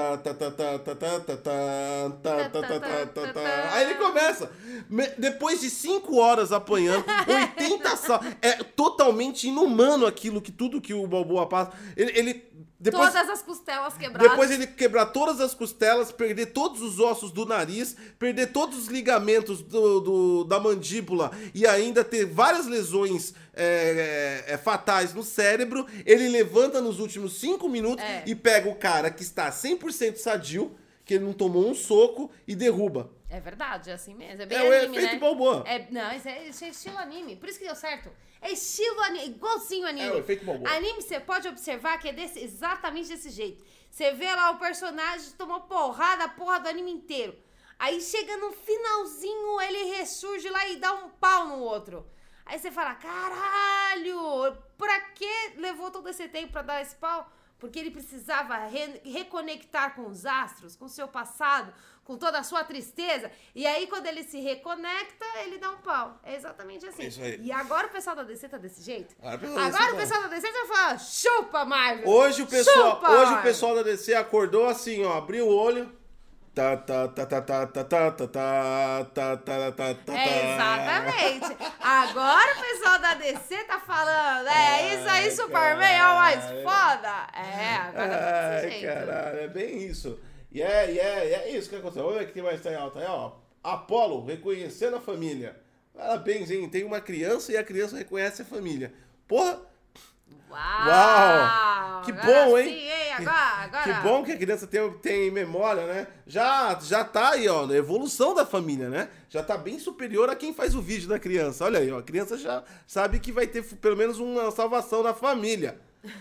Aí ele começa. Depois de cinco horas apanhando, oitenta saltos. É totalmente inumano aquilo, que tudo que o Balboa passa. Ele... ele Depois, todas as costelas quebradas. Depois ele quebrar todas as costelas, perder todos os ossos do nariz, perder todos os ligamentos do, do, da mandíbula e ainda ter várias lesões é, é, é, fatais no cérebro. Ele levanta nos últimos cinco minutos é. e pega o cara que está cem por cento sadio, que ele não tomou um soco, e derruba. É verdade, é assim mesmo. É bem é anime, o efeito né? Balboa. É, não, isso é, isso é estilo anime. Por isso que deu certo. É estilo anime, igualzinho anime. É o efeito Balboa. Anime, você pode observar que é desse, exatamente desse jeito. Você vê lá o personagem tomou porrada, a porra do anime inteiro. Aí chega no finalzinho, ele ressurge lá e dá um pau no outro. Aí você fala, caralho, pra que levou todo esse tempo pra dar esse pau? Porque ele precisava re reconectar com os astros, com o seu passado, com toda a sua tristeza. E aí, quando ele se reconecta, ele dá um pau. É exatamente assim. Isso aí. E agora o pessoal da D C tá desse jeito? Agora, agora o pessoal da D C vai falar, chupa, Marvel! Hoje o pessoal, chupa, hoje o pessoal da D C acordou assim, ó, abriu o olho... Tá, tá, tá, tá, tá, tá, tá, tá, tá, tá, tá, tá, é, exatamente. Agora o pessoal da D C tá falando, é isso aí, Superman é o mais foda. É, agora é desse jeito. Ai, caralho, é bem isso. E é, e é, e é isso que aconteceu. Olha que tem mais tá em alta aí, ó. Apolo reconhecendo a família. Parabéns, hein? Tem uma criança e a criança reconhece a família. Porra! Uau! Uau! Que bom, hein? Sim, hein? Agora, agora. Que bom que a criança tem, tem memória, né? Já, já tá aí, ó, na evolução da família, né? Já tá bem superior a quem faz o vídeo da criança. Olha aí, ó, a criança já sabe que vai ter pelo menos uma salvação da família.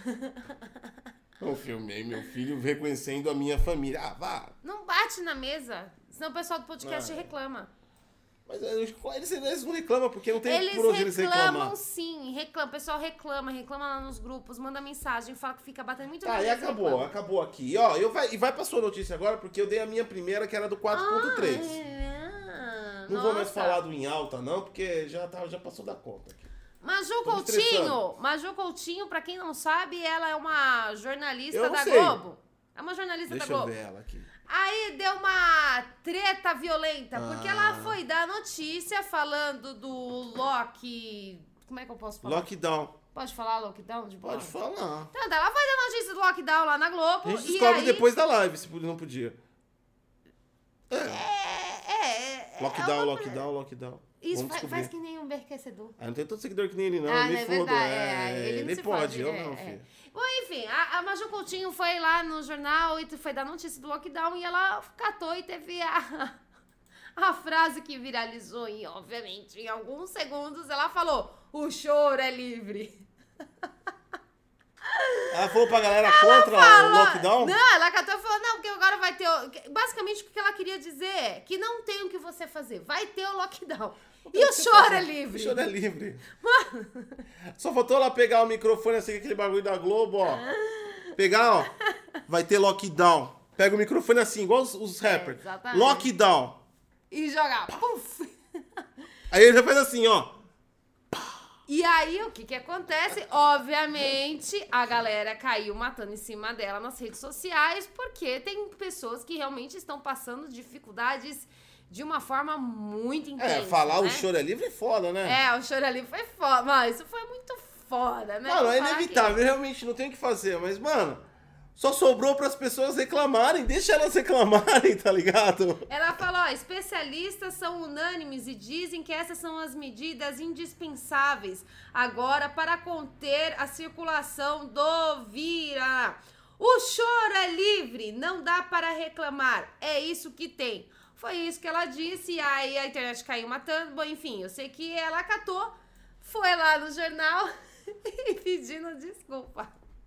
Eu filmei meu filho reconhecendo a minha família. Ah, vá! Não bate na mesa, senão o pessoal do podcast ah, reclama. Mas eles, eles não reclamam, porque não tem eles por onde eles reclamam. Eles reclamam sim, reclamam. O pessoal reclama, reclama lá nos grupos, manda mensagem, fala que fica batendo muito. Tá, e acabou, reclama. acabou aqui. Ó, eu vai, e vai pra sua notícia agora, porque eu dei a minha primeira, que era do quatro ponto três. Ah, é. Não Nossa. vou mais falar do em alta, não, porque já, tá, já passou da conta aqui. Maju Coutinho, Maju Coutinho, pra quem não sabe, ela é uma jornalista eu da sei. Globo. É uma jornalista Deixa da Globo. Eu ver ela aqui. Aí deu uma treta violenta, ah. porque ela foi dar notícia falando do Loki... Como é que eu posso falar? Lockdown. Pode falar lockdown de boa? Pode falar. Então, ela foi dar notícia do lockdown lá na Globo. A gente e descobre aí... depois da live, se não podia. É, é... é lockdown, uma... lockdown, lockdown. Isso, faz, faz que nem um enriquecedor. Ah, não tem tanto seguidor que nem ele, não. Ah, ele não é foda. verdade. É, é, ele não ele se pode, fode, eu é, não, é. filho. Bom, enfim, a, a Maju Coutinho foi lá no jornal e foi dar notícia do lockdown e ela catou e teve a, a frase que viralizou e, obviamente, em alguns segundos ela falou, o choro é livre. Ela falou pra galera ela contra falou, o lockdown? Não, ela catou e falou, não, porque agora vai ter... O... Basicamente, o que ela queria dizer é que não tem o que você fazer, vai ter o lockdown. E o choro é livre. O choro é livre. Mano. Só faltou ela pegar o microfone assim, aquele bagulho da Globo, ó. Pegar, ó. Vai ter lockdown. Pega o microfone assim, igual os, os rappers. É, lockdown. E jogar. Puf. Aí ele já faz assim, ó. E aí, o que que acontece? Obviamente, a galera caiu matando em cima dela nas redes sociais, porque tem pessoas que realmente estão passando dificuldades de uma forma muito intensa. É, falar né? o choro é livre é foda, né? É, o choro é livre foi foda. Mano, isso foi muito foda, né? Mano, Vou é falar inevitável, aqui. realmente não tem o que fazer, mas, mano... Só sobrou pras pessoas reclamarem, deixa elas reclamarem, tá ligado? Ela falou, ó, especialistas são unânimes e dizem que essas são as medidas indispensáveis agora para conter a circulação do vírus. O choro é livre, não dá para reclamar, é isso que tem. Foi isso que ela disse, e aí a internet caiu matando. Bom, enfim, eu sei que ela catou, foi lá no jornal e pedindo desculpa.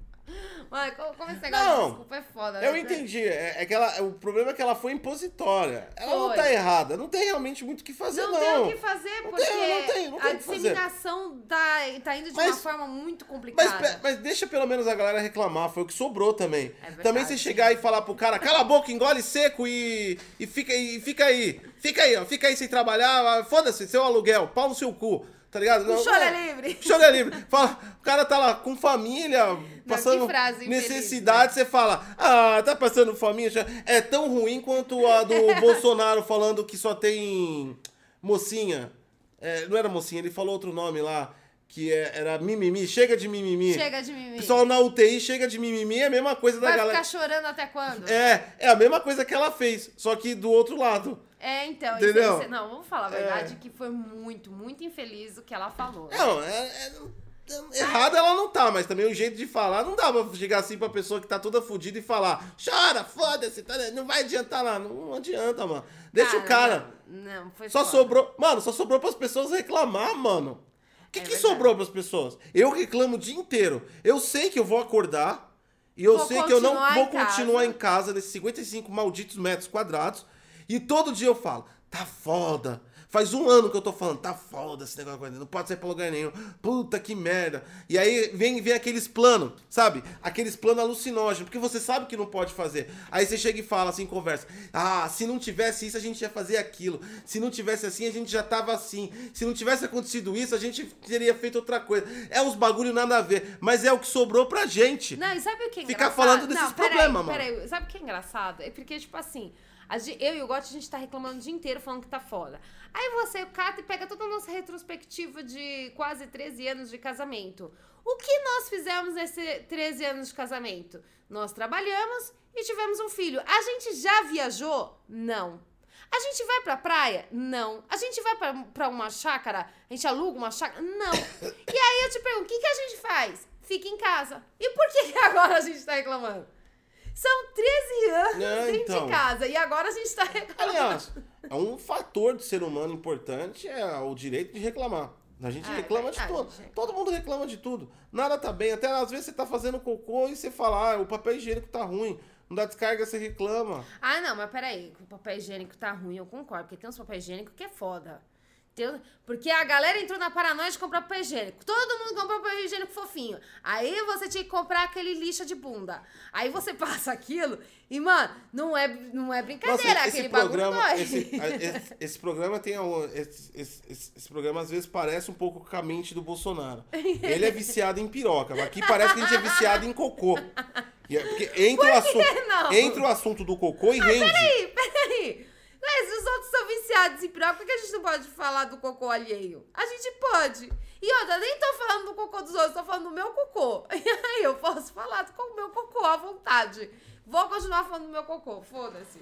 Mano, como esse negócio Não, de desculpa é foda, né? Eu entendi. É, é que ela, o problema é que ela foi impositória. Ela Foi. não tá errada. Não tem realmente muito o que fazer, não. Não tem o que fazer, Não porque tem, não tem, não tem a o que fazer. disseminação tá, tá indo de Mas- uma forma muito Mas, complicada. pe- mas deixa pelo menos a galera reclamar, foi o que sobrou também. verdade. Também você chegar e falar pro cara, cala a boca, engole seco e, e, fica, e fica aí. Fica aí, ó. Fica aí sem trabalhar. Foda-se, seu aluguel, pau no seu cu. Tá ligado? O choro é livre. Choro é livre. Fala, o cara tá lá com família, passando que frase infeliz, necessidade, você fala, ah, tá passando fominha. já- É tão ruim quanto a do Bolsonaro falando que só tem mocinha. É, não era mocinha, ele falou outro nome lá, que é- era mimimi, chega de mimimi. Chega de mimimi. Pessoal na U T I chega de mimimi, é a mesma coisa da Vai galera. ficar chorando até quando? É, é a mesma coisa que ela fez, só que do outro lado. É, então. Entendeu? Isso, não, vamos falar a verdade, que foi muito, muito infeliz o que ela falou. Não, é, é- é- errada ela não tá, mas também o jeito de falar não dá pra chegar assim pra pessoa que tá toda fodida e falar, chora, foda-se, tá, não vai adiantar lá. Não, não adianta, mano. Deixa o cara. Não, não foi Só foda. sobrou. Mano, só sobrou pras pessoas reclamar, mano. O que, É que verdade. sobrou pras pessoas? Eu reclamo o dia inteiro. Eu sei que eu vou acordar e eu Vou sei que eu não continuar vou em casa. continuar em casa nesses cinquenta e cinco malditos metros quadrados. E todo dia eu falo, tá foda. Faz um ano que eu tô falando, tá foda esse negócio, não pode sair pra lugar nenhum. Puta que merda. E aí vem, vem aqueles planos, sabe? Aqueles planos alucinógenos, porque você sabe que não pode fazer. Aí você chega e fala assim, conversa. Ah, se não tivesse isso, a gente ia fazer aquilo. Se não tivesse assim, a gente já tava assim. Se não tivesse acontecido isso, a gente teria feito outra coisa. É uns bagulho nada a ver, mas é o que sobrou pra gente. Não, e sabe o que é Ficar engraçado? falando desses não, peraí, problemas, mano. Peraí, sabe o que é engraçado? É porque, tipo assim, a gen- eu e o Gotti, a gente tá reclamando o dia inteiro falando que tá foda. Aí você cata e pega toda a nossa retrospectiva de quase treze anos de casamento. O que nós fizemos nesses treze anos de casamento? Nós trabalhamos e tivemos um filho. A gente já viajou? Não. A gente vai pra praia? Não. A gente vai pra, pra uma chácara? A gente aluga uma chácara? Não. E aí eu te pergunto, o que, que a gente faz? Fica em casa. E por que, que agora a gente tá reclamando? São treze anos É, dentro então. de casa e agora a gente tá reclamando. Aliás, é um fator de ser humano importante é o direito de reclamar. A gente Ah, é reclama de verdade, tudo. gente. Todo mundo reclama de tudo. Nada tá bem. Até às vezes você tá fazendo cocô e você fala, ah, o papel higiênico tá ruim. Não dá descarga, você reclama. Ah, não, mas peraí, que o papel higiênico tá ruim, eu concordo, porque tem uns papel higiênico que é foda. Tem- Porque a galera entrou na paranoia de comprar papel higiênico. Todo mundo comprou papel higiênico fofinho. Aí você tinha que comprar aquele lixa de bunda. Aí você passa aquilo e, mano, não é, não é brincadeira, Nossa, aquele bagulho dói. esse, a- esse, esse programa tem um- esse, esse, esse- esse programa às vezes parece um pouco com a mente do Bolsonaro. Ele é viciado em piroca. Aqui parece que a gente é viciado em cocô. E é- Porque entra, o assunto, não? entra o assunto do cocô e rende. Peraí, peraí. Mas se os outros são viciados em piroca, por que a gente não pode falar do cocô alheio? A gente pode. E outra, eu nem tô falando do cocô dos outros, tô falando do meu cocô. E aí eu posso falar do meu cocô à vontade. Vou continuar falando do meu cocô, foda-se.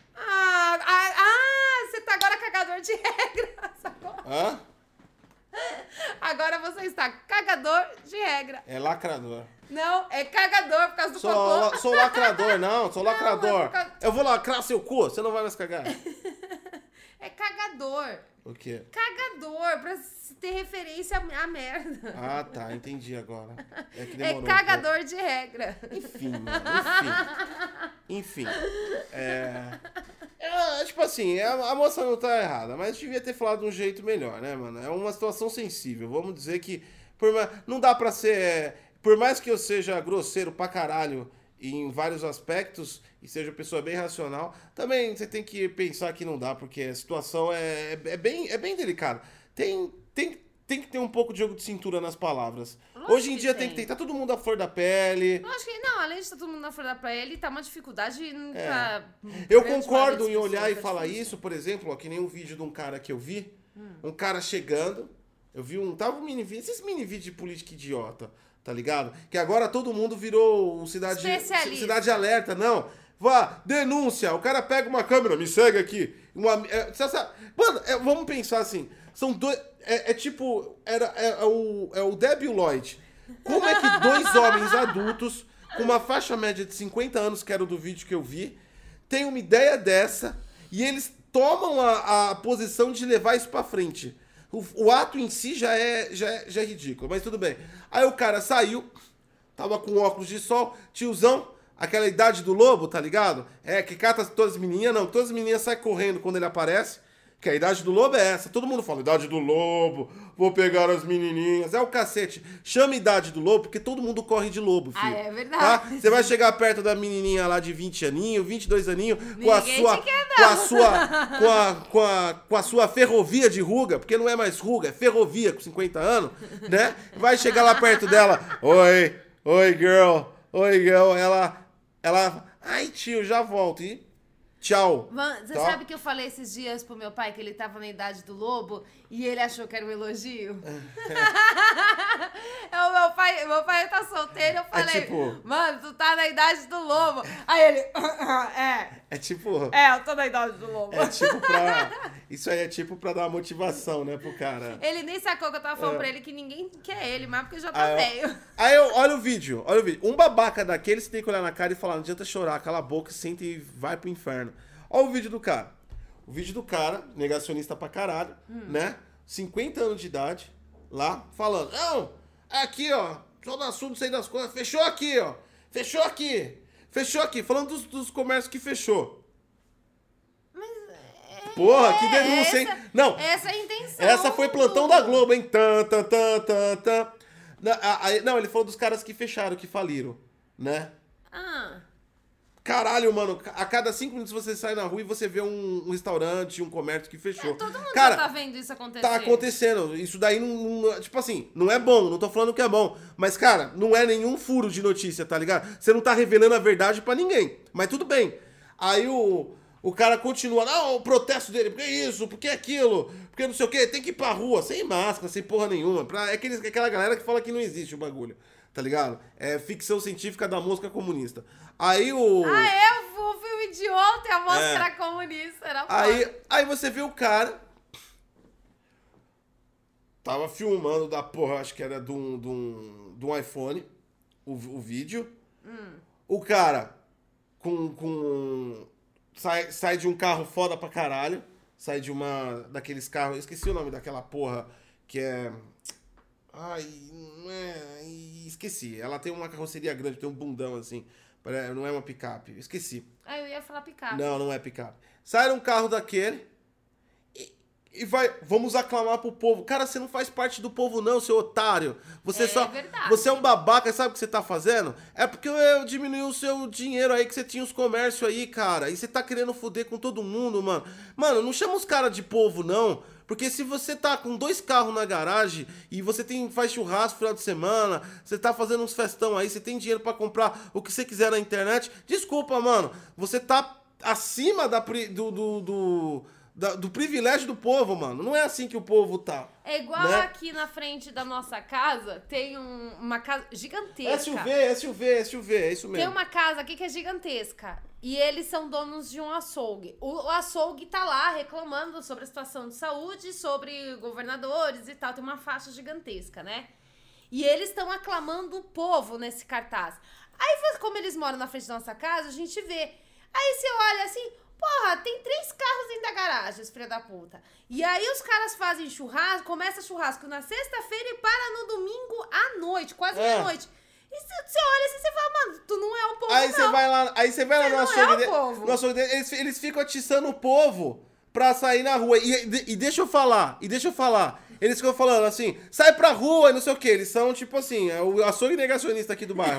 Ah, ah, ah, você tá agora cagador de regra. Sacou? Hã? Agora você está cagador de regra. É lacrador. Não, é cagador por causa do Sou, cocô. la- sou lacrador, não, sou Não, lacrador. é por causa- Eu vou lacrar seu cu, você não vai mais cagar. É cagador. O quê? Cagador, pra se ter referência à à merda. Ah, tá, entendi agora. É que É demorou um cagador de regra. pouco. Enfim, mano, enfim. Enfim. É... é, tipo assim, a, a moça não tá errada, mas devia ter falado de um jeito melhor, né, mano? É uma situação sensível. Vamos dizer que por ma- não dá pra ser... Por mais que eu seja grosseiro pra caralho em vários aspectos e seja uma pessoa bem racional, também você tem que pensar que não dá, porque a situação é, é, é bem, é bem delicada. Tem, tem, tem que ter um pouco de jogo de cintura nas palavras. Lógico Hoje em que dia tem tem. que ter, tá todo mundo à flor da pele. Eu acho que, não, além de estar todo mundo na flor da pele, tá uma dificuldade É. pra... Eu grande concordo maioria em das olhar pessoas, e tá falar difícil. isso, por exemplo, ó, que nem um vídeo de um cara que eu vi, Hum. um cara chegando, eu vi um, tava um mini vídeo, esses mini vídeos de política idiota, tá ligado? Que agora todo mundo virou o cidade, Especialista. cidade alerta, não, Vá, denúncia. O cara pega uma câmera, me segue aqui. Uma, é, você sabe, mano, é, vamos pensar assim. São dois... É, é tipo... Era, é, é, o, é o Deb e o Lloyd. Como é que dois homens adultos, com uma faixa média de cinquenta anos, que era o do vídeo que eu vi, têm uma ideia dessa e eles tomam a, a posição de levar isso pra frente? O, o ato em si já é, já, é, já é ridículo, mas tudo bem. Aí o cara saiu, tava com óculos de sol, tiozão, aquela idade do lobo, tá ligado? É, que cata todas as menininhas, não, todas as menininhas saem correndo quando ele aparece, que a idade do lobo é essa. Todo mundo fala, idade do lobo, vou pegar as menininhas. É o cacete. Chama idade do lobo, porque todo mundo corre de lobo, filho. Ah, é verdade. Tá? Você vai chegar perto da menininha lá de vinte aninhos, vinte e dois aninhos, com a Ninguém sua... te quer, com a não. sua... Com a, com, a, com a sua ferrovia de ruga, porque não é mais ruga, é ferrovia com cinquenta anos, né? Vai chegar lá perto dela, oi, oi, girl, oi, girl. Ela... Ela... Ai, tio, já volto. E... Tchau. Mano, você tá? sabe que eu falei esses dias pro meu pai que ele tava na idade do lobo e ele achou que era um elogio? É. o meu pai, meu pai tá solteiro, eu falei, É tipo... mano, tu tá na idade do lobo. Aí ele, é. É tipo... É, eu tô na idade do lobo. É tipo pra... Isso aí é tipo pra dar uma motivação, né, pro cara. Ele nem sacou que eu tava falando É. pra ele que ninguém quer ele, mas porque já tá Aí eu, velho. aí eu, olha o vídeo, olha o vídeo. Um babaca daquele, você tem que olhar na cara e falar, não adianta chorar, cala a boca, senta e vai pro inferno. Olha o vídeo do cara. O vídeo do cara, negacionista pra caralho, hum. né? cinquenta anos de idade, lá, falando, não, aqui, ó, só no assunto, não sei das coisas, fechou aqui, ó, fechou aqui, fechou aqui, falando dos, dos comércios que fechou. Porra, que denúncia, hein? Essa, não. Essa é a intenção. Essa foi plantão da Globo, hein? Tan, tan, tan, tan, tan. Não, ele falou dos caras que fecharam, que faliram, né? Ah. Caralho, mano, a cada cinco minutos você sai na rua e você vê um, um restaurante, um comércio que fechou. É, todo mundo Cara, já tá vendo isso acontecer. Tá acontecendo. Isso daí não, não... Tipo assim, não é bom, não tô falando que é bom. Mas, cara, não é nenhum furo de notícia, tá ligado? Você não tá revelando a verdade pra ninguém. Mas tudo bem. Aí o... O cara continua, não, o protesto dele, porque isso, porque aquilo, porque não sei o quê, tem que ir pra rua, sem máscara, sem porra nenhuma. Pra, é aqueles, aquela galera que fala que não existe o bagulho, tá ligado? É ficção científica da mosca comunista. Aí o... Ah, é? O filme de ontem, a mosca É. comunista, era Aí, foda. aí você vê o cara... Tava filmando da porra, acho que era de um, de um, de um iPhone, o, o vídeo. Hum. O cara com... com Sai, sai de um carro foda pra caralho. Sai de uma... Daqueles carros... Esqueci o nome daquela porra que é... Ai... Não é... Esqueci. Ela tem uma carroceria grande, tem um bundão assim. Não é uma picape. Esqueci. Ah, eu ia falar picape. Não, não é picape. Sai um carro daquele e, e vai... Vamos aclamar pro povo. Cara, você não faz parte do povo não, seu otário. Você É só... verdade. Você é um babaca, sabe o que você tá fazendo? É porque eu diminui o seu dinheiro aí, que você tinha os comércios aí, cara. E você tá querendo foder com todo mundo, mano. Mano, não chama os caras de povo, não. Porque se você tá com dois carros na garagem e você tem, faz churrasco no final de semana, você tá fazendo uns festão aí, você tem dinheiro pra comprar o que você quiser na internet, desculpa, mano. Você tá acima da, pri- do, do, do, da- do privilégio do povo, mano. Não é assim que o povo tá. É igual né? aqui na frente da nossa casa, tem um- uma casa gigantesca. S U V, S U V, S U V, é isso mesmo. Tem uma casa aqui que é gigantesca. E eles são donos de um açougue. O, o açougue tá lá reclamando sobre a situação de saúde, sobre governadores e tal. Tem uma faixa gigantesca, né? E eles estão aclamando o povo nesse cartaz. Aí, como eles moram na frente da nossa casa, a gente vê. Aí você olha assim, porra, tem três carros dentro da garagem, os filha da puta. E aí os caras fazem churrasco, começa churrasco na sexta-feira e para no domingo à noite, quase É. meia-noite. E você olha assim, você fala, mano, tu não é o povo, Aí não. você vai lá, aí você vai lá Você no não açougue é o dele- povo. no açougue dele, eles, eles ficam atiçando o povo pra sair na rua. E, e, e deixa eu falar, e deixa eu falar. Eles ficam falando assim, sai pra rua e não sei o que. Eles são tipo assim, é o açougue negacionista aqui do bairro.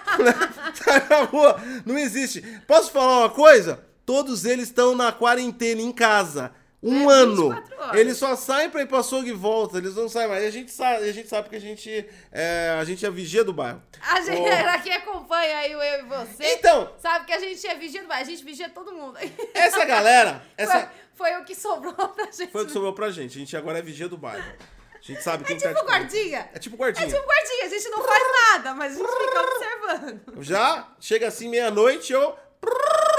Sai pra rua, não existe. Posso falar uma coisa? Todos eles estão na quarentena em casa. Um É, ano. vinte e quatro horas. Eles só saem pra ir pro açougue e voltam. Eles não saem mais. E a gente sabe, a gente sabe que a gente é, a gente é vigia do bairro. A gente Oh. aqui acompanha aí o eu e você. Então, Sabe que a gente é vigia do bairro, a gente vigia todo mundo. essa galera, essa Foi, foi o que sobrou pra gente. foi o que sobrou pra gente. A gente agora é vigia do bairro. A gente sabe quem É tá tipo de- guardinha. É tipo É guardinha. tipo guardinha, a gente não faz nada, mas a gente fica observando. Já chega assim meia-noite, eu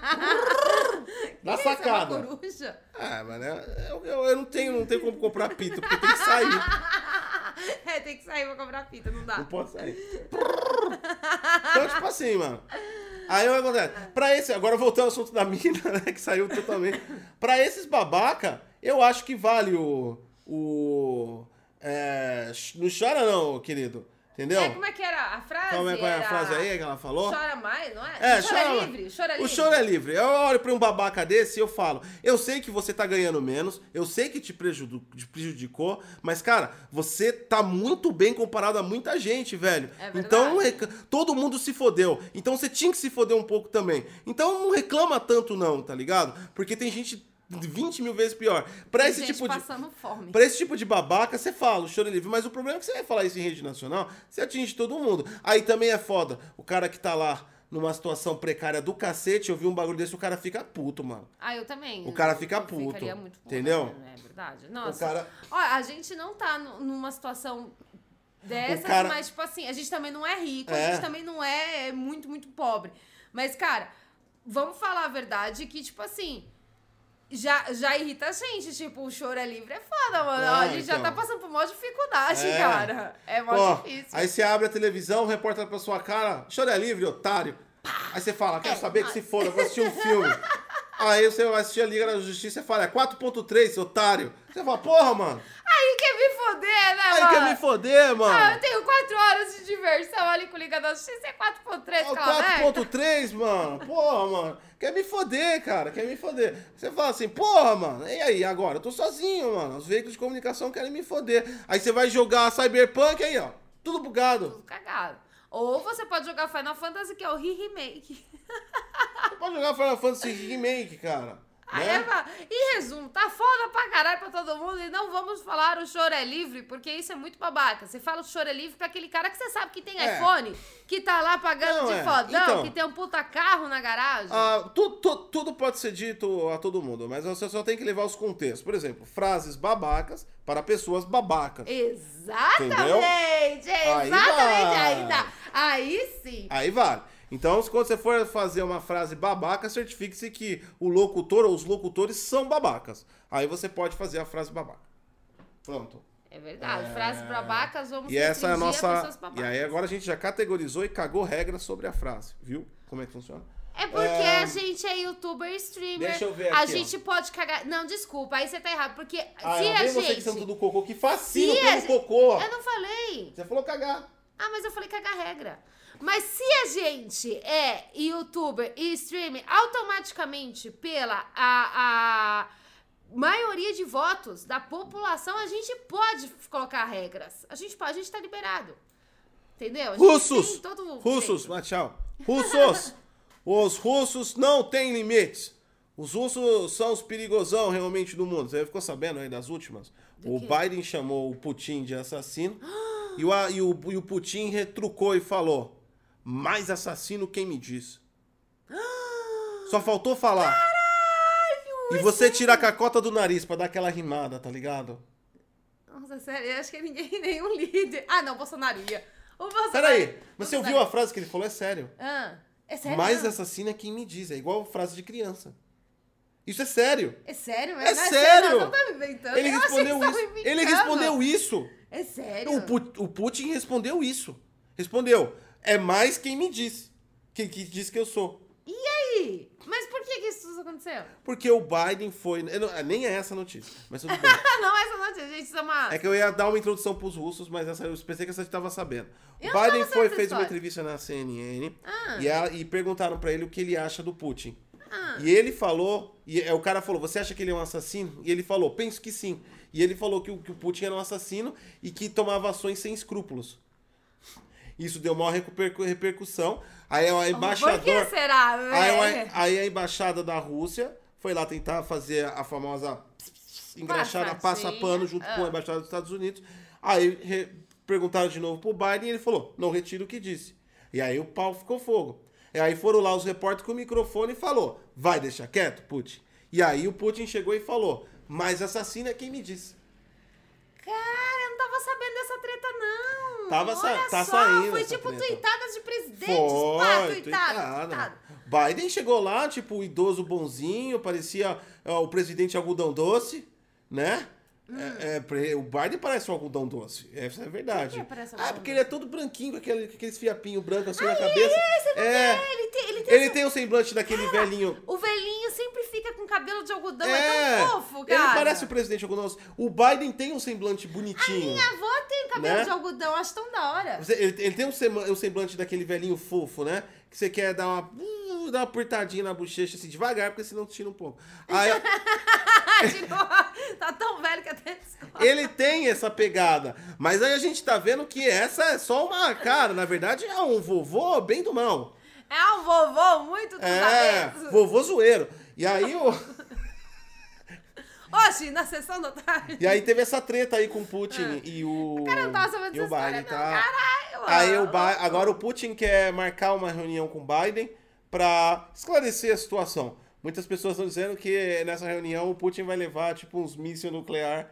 Na Que sacada. Isso, é uma coruja? Ah, mas né, eu, eu, eu não, tenho, não tenho como comprar pita, porque tem que sair. É, tem que sair pra comprar fita, não dá. Não pode sair. Então, tipo assim, mano. Aí o que acontece? Pra esse, agora voltando ao assunto da mina, né, que saiu totalmente. Pra esses babaca, eu acho que vale o... o é, não chora não, querido. Entendeu? É, como é que era a frase? Qual é, qual é a Era... frase aí que ela falou? Chora mais, não é? É, o choro chora- é livre, o choro é livre. O choro é livre. Eu olho pra um babaca desse e eu falo, eu sei que você tá ganhando menos, eu sei que te prejudu- te prejudicou, mas, cara, você tá muito bem comparado a muita gente, velho. É verdade. Então, não rec- todo mundo se fodeu. Então, você tinha que se foder um pouco também. Então, não reclama tanto não, tá ligado? Porque tem gente vinte mil vezes pior. Pra Tem esse gente tipo de... passando fome. Pra esse tipo de babaca, você fala, o choro é livre. Mas o problema é que você vai falar isso em rede nacional, você atinge todo mundo. Aí também é foda. O cara que tá lá numa situação precária do cacete, eu vi um bagulho desse, o cara fica puto, mano. Ah, eu também. O cara Eu fica puto, ficaria muito puta, entendeu? né? É verdade. Nossa. O cara... Olha, a gente não tá nu- numa situação dessas, O cara- mas, tipo assim, a gente também não é rico, É. a gente também não é muito, muito pobre. Mas, cara, vamos falar a verdade que, tipo assim, já, já irrita a gente. Tipo, o choro é livre é foda, mano. É, a gente já então. tá passando por maior dificuldade, É. cara. É mó Ó, difícil. aí você abre a televisão, o repórter pra sua cara, choro é livre, otário. Aí você fala, quero É, saber nossa. que se foda, vou assistir um filme. Aí você vai assistir a Liga da Justiça e fala, é quatro ponto três, otário. Você fala, porra, mano. Aí quer me foder, né, Aí mano? quer me foder, mano. Ah, eu tenho quatro horas de diversão ali com Liga da Justiça, é quatro ponto três, Ó, cala a quatro boca. ponto três, mano. Porra, mano. Quer me foder, cara. Quer me foder. Você fala assim, porra, mano. E aí, agora? Eu tô sozinho, mano. Os veículos de comunicação querem me foder. Aí você vai jogar Cyberpunk aí, ó. Tudo bugado. Tudo cagado. Ou você pode jogar Final Fantasy, que é o Re-Remake. Você pode jogar Final Fantasy Remake, cara. Aí Né? é pra... Em resumo, tá foda pra caralho pra todo mundo e não vamos falar o choro é livre, porque isso é muito babaca. Você fala o choro é livre pra aquele cara que você sabe que tem É. iPhone, que tá lá pagando Não, de é. fodão, Então. que tem um puta carro na garagem. Ah, tu- tu- tudo pode ser dito a todo mundo, mas você só tem que levar os contextos. Por exemplo, frases babacas para pessoas babacas. Exatamente! Aí Exatamente! vai. Aí tá. Aí sim. Aí vale. Então, quando você for fazer uma frase babaca, certifique-se que o locutor ou os locutores são babacas. Aí você pode fazer a frase babaca. Pronto. É verdade. Frases babacas, vamos E essa é a restringir nossa. pessoas babacas. E aí agora a gente já categorizou e cagou regras sobre a frase, viu? Como é que funciona? É porque É, a gente é youtuber e streamer. Deixa eu ver A aqui, ó. gente pode cagar. Não, desculpa, aí você tá errado. Porque Ah, se não a vem gente. você que são tudo cocô, que fascina Se a pelo gente- cocô. Eu não falei. Você falou cagar. Ah, mas eu falei cagar regra. Mas se a gente é youtuber e streamer, automaticamente, pela a, a maioria de votos da população, a gente pode colocar regras. A gente pode, a gente tá liberado. Entendeu? A gente Russos! tem todo o Russos, direito. ah, tchau. Russos! Os russos não têm limites. Os russos são os perigosão realmente do mundo. Você ficou sabendo aí das últimas? Do o quê? Biden chamou o Putin de assassino e, o, a- e, o, e o Putin retrucou e falou: mais assassino quem me diz. Só faltou falar. Caralho! E você tira a cacota do nariz pra dar aquela rimada, tá ligado? Nossa, sério, eu acho que ninguém, nenhum líder. Ah, não, Bolsonaro ia. O Bolsonaro. Peraí, mas você Bolsonaro. ouviu a frase que ele falou? É sério. Ah, é sério? Mais não? assassino é quem me diz. É igual frase de criança. Isso é sério. É sério? É Não sério. Não tá me inventando. Ele Eu achei respondeu que você isso. tava Ele inventando. respondeu isso. É sério? O, Pu- o Putin respondeu isso. Respondeu. É mais quem me diz. Quem que diz que eu sou. E aí? Mas por que, que isso aconteceu? Porque o Biden foi. eu não- nem é essa a notícia. Mas tudo bem. Ah, não, essa notícia, gente, isso é uma... É que eu ia dar uma introdução pros russos, mas essa, eu pensei que você estava sabendo. O Eu não Biden tava foi, sabendo fez dessa uma história. entrevista na C N N Ah. e, ela- e perguntaram pra ele o que ele acha do Putin. Ah. E ele falou, e é, o cara falou, você acha que ele é um assassino? E ele falou, penso que sim. E ele falou que o, que o Putin era um assassino e que tomava ações sem escrúpulos. Isso deu maior reper- repercussão. Aí o embaixador... Por que será? Aí, É. a- aí a embaixada da Rússia foi lá tentar fazer a famosa engraxada Passadinha. passa-pano junto Ah. com a embaixada dos Estados Unidos. Aí re- perguntaram de novo pro Biden e ele falou, não retiro o que disse. E aí o pau ficou fogo. E aí foram lá os repórteres com o microfone e falou, vai deixar quieto, Putin? E aí o Putin chegou e falou, mas assassino é quem me disse. Cara, eu não tava sabendo dessa treta, não. Tava sa- Olha tá só, saindo foi essa tipo treta. tuitadas de presidentes. Foi, Pá, tuitada, tuitada. tuitada. Biden chegou lá, tipo, o idoso bonzinho, parecia ó, o presidente algodão doce, né? Hum. É, é, o Biden parece um algodão doce. Essa é a verdade. Por que parece um ah, algodão porque doce? ele é todo branquinho, com, aquele, com aqueles fiapinhos brancos assim ah, na cabeça. É, você não é. vê, ele tem, ele tem, ele essa... tem o semblante daquele cara, velhinho. O velhinho sempre fica com cabelo de algodão, é, é tão fofo, cara. Ele parece o presidente algodão doce. O Biden tem um semblante bonitinho. A minha avó tem cabelo né? de algodão, acho tão da hora. Ele, ele tem um, sema, um semblante daquele velhinho fofo, né? Que você quer dar uma, uh, dar uma apertadinha na bochecha assim devagar, porque senão tira um pouco. Aí, tá tão velho que até descobre. Ele tem essa pegada. Mas aí a gente tá vendo que essa é só uma cara. Na verdade, é um vovô bem do mal. É um vovô muito dos É, avesso. vovô zoeiro. E aí o... Oxi, na sessão da tarde. E aí teve essa treta aí com o Putin ah. e o... Cara, não tava sabendo e o dessa Biden, história, tá? não. Caralho, Aí o mano. Ba... Agora o Putin quer marcar uma reunião com o Biden pra esclarecer a situação. Muitas pessoas estão dizendo que nessa reunião o Putin vai levar, tipo, uns mísseis nucleares.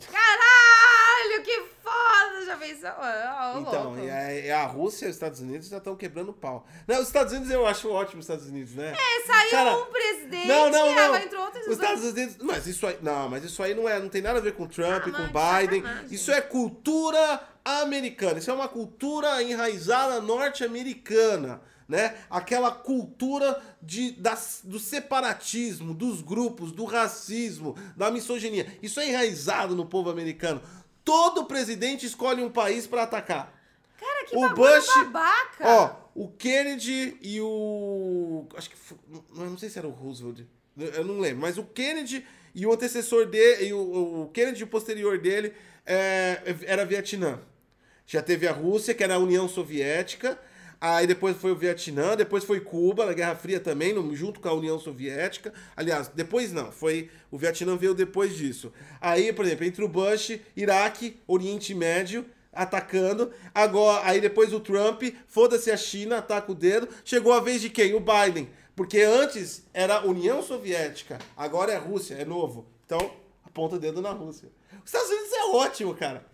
Caralho, que foda! Já pensou? Oh, então, e a, a Rússia e os Estados Unidos já estão quebrando pau. Não, os Estados Unidos eu acho ótimo, os Estados Unidos, né? É, saiu Cara, um presidente não, não, e não. agora entrou outro. Os Estados Unidos... Mas isso aí... Não, mas isso aí não, é, não tem nada a ver com Trump, ah, com mano, Biden. sacanagem. Isso é cultura americana. Isso é uma cultura enraizada norte-americana. Né? Aquela cultura de, das, do separatismo, dos grupos, do racismo, da misoginia. Isso é enraizado no povo americano. Todo presidente escolhe um país para atacar. Cara, que o bagulho Bush, babaca. Ó, o Kennedy e o... Acho que... Foi, não, não sei se era o Roosevelt. Eu não lembro. Mas o Kennedy e o antecessor dele... E o, o Kennedy e o posterior dele é, era Vietnã. Já teve a Rússia, que era a União Soviética... Aí depois foi o Vietnã, depois foi Cuba, na Guerra Fria também, no, junto com a União Soviética. Aliás, depois não, foi o Vietnã veio depois disso. Aí, por exemplo, entre o Bush, Iraque, Oriente Médio, atacando. Agora, aí depois o Trump, foda-se a China, ataca o dedo. Chegou a vez de quem? O Biden. Porque antes era União Soviética, agora é Rússia, é novo. Então, aponta o dedo na Rússia. Os Estados Unidos é ótimo, cara.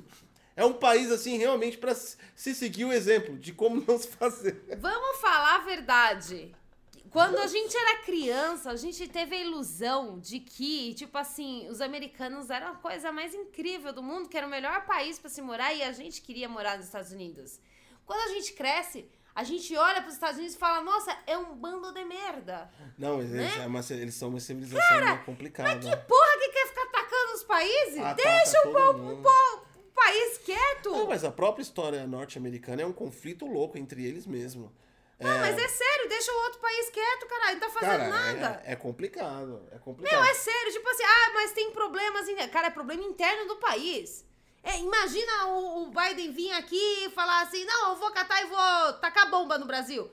É um país, assim, realmente para se seguir o exemplo de como não se fazer. Vamos falar a verdade. Quando a gente era criança, a gente teve a ilusão de que, tipo assim, os americanos eram a coisa mais incrível do mundo, que era o melhor país para se morar e a gente queria morar nos Estados Unidos. Quando a gente cresce, a gente olha para os Estados Unidos e fala, nossa, é um bando de merda. Não, eles, né? é uma, eles são uma civilização Cara, meio complicada. Mas que porra que quer ficar atacando os países? Ataca Deixa o todo povo... mundo. povo país quieto. Não, mas a própria história norte-americana é um conflito louco entre eles mesmos. Não, é... mas é sério, deixa o outro país quieto, caralho, não tá fazendo Cara, nada. É, é complicado, é complicado. Meu, é sério, tipo assim, ah, mas tem problemas, in... cara, é problema interno do país. É, imagina o, o Biden vir aqui e falar assim, não, eu vou catar e vou tacar bomba no Brasil.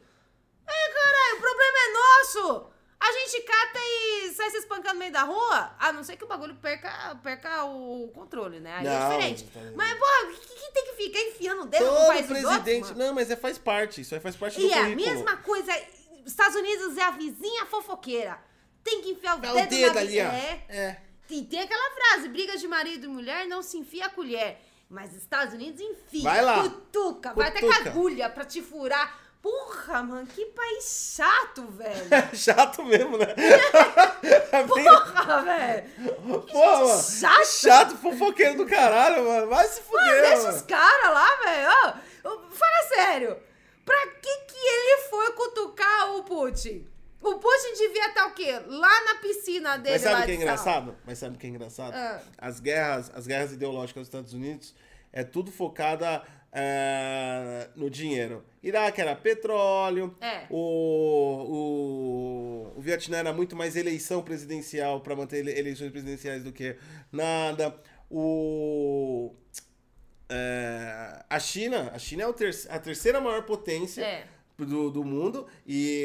É, caralho, o problema é nosso. A gente cata e sai se espancando no meio da rua, a não ser que o bagulho perca, perca o controle, né? Aí não, é diferente. Tá... Mas, porra, o que, que tem que ficar enfiando o dedo Todo no país dos presidente... outros, Não, mas é, faz parte, isso aí faz parte e do é a currículo. mesma coisa, Estados Unidos é a vizinha fofoqueira. Tem que enfiar o É o dedo, dedo na... ali, ó. É. É. E tem aquela frase, briga de marido e mulher não se enfia a colher. Mas Estados Unidos enfia, vai lá. cutuca, vai até com Cutuca. agulha pra te furar. Porra, mano, que país chato, velho. É chato mesmo, né? Porra, velho. Porra, mano. Chato. Chato, fofoqueiro do caralho, mano. Vai se fuder, Mano, deixa mano. os caras lá, velho. Ó, fala sério. Pra que que ele foi cutucar o Putin? O Putin devia estar o quê? Lá na piscina dele. Mas sabe lá o que é de sal. engraçado? Mas sabe o que é engraçado? Ah. As guerras, as guerras ideológicas dos Estados Unidos é tudo focada é, no dinheiro. Iraque era petróleo, É. o, o, o Vietnã era muito mais eleição presidencial para manter ele, eleições presidenciais do que nada. O, é, a China, a China é o ter, a terceira maior potência É. do, do mundo e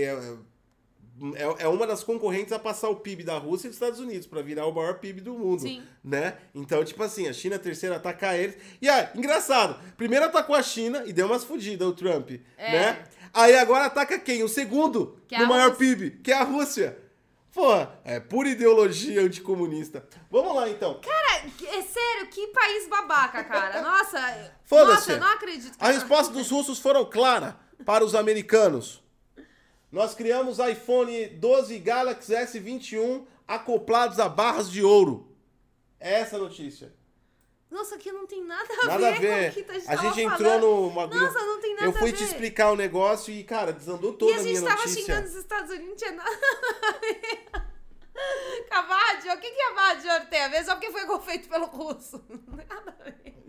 é, é uma das concorrentes a passar o P I B da Rússia e dos Estados Unidos para virar o maior P I B do mundo. Sim. Né? Então, tipo assim, a China a terceira atacar eles. E aí, engraçado, primeiro atacou a China e deu umas fodidas o Trump, É. né? Aí agora ataca quem? O segundo, Que é no a maior Rússia. P I B, que é a Rússia. Pô, é pura ideologia anticomunista. Vamos lá, então. Cara, é sério, que país babaca, cara. Nossa, Foda-se. nossa, eu não acredito. Que A resposta dos russos foram clara para os americanos. Nós criamos iPhone doze e Galaxy S vinte e um acoplados a barras de ouro. É essa a notícia. Nossa, aqui não tem nada a Nada ver, a ver. com o que a gente, a gente tava entrou falando. no... Nossa, não tem nada Eu fui a ver. te explicar o negócio e, cara, desandou toda e a a minha gente tava notícia. xingando os Estados Unidos, não tinha nada a ver. Cavade, o que que a barra de ouro tem a ver? Só porque foi feito pelo russo. Não tem nada a ver.